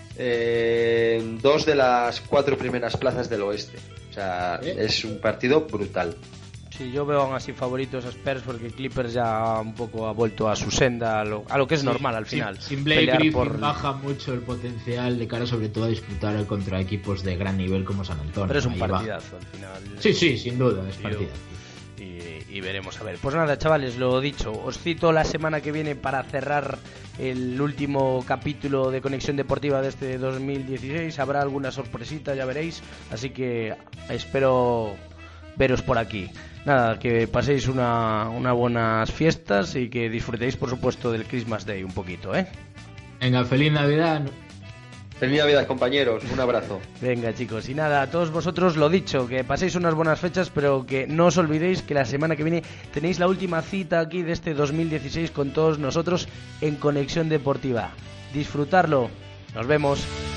eh, dos de las cuatro primeras plazas del oeste. O sea, ¿Eh? es un partido brutal. Sí, yo veo aún así favoritos a Spurs porque Clippers ya un poco ha vuelto a su senda, a lo, a lo que es sí, normal al final. Sin, sin Blake Griffin por... baja mucho el potencial de cara sobre todo a disputar contra equipos de gran nivel como San Antonio. Pero es un Ahí partidazo va. al final. Sí, sí, sin duda, es partidazo. Y, y veremos a ver. Pues nada, chavales, lo dicho, os cito la semana que viene para cerrar el último capítulo de Conexión Deportiva de este dos mil dieciséis. Habrá alguna sorpresita, ya veréis, así que espero veros por aquí. Nada, que paséis una, una buenas fiestas y que disfrutéis, por supuesto, del Christmas Day un poquito, ¿eh? Venga, feliz Navidad. Feliz Navidad, compañeros. Un abrazo. Venga, chicos. Y nada, a todos vosotros lo dicho, que paséis unas buenas fechas, pero que no os olvidéis que la semana que viene tenéis la última cita aquí de este dos mil dieciséis con todos nosotros en Conexión Deportiva. Disfrutarlo. Nos vemos.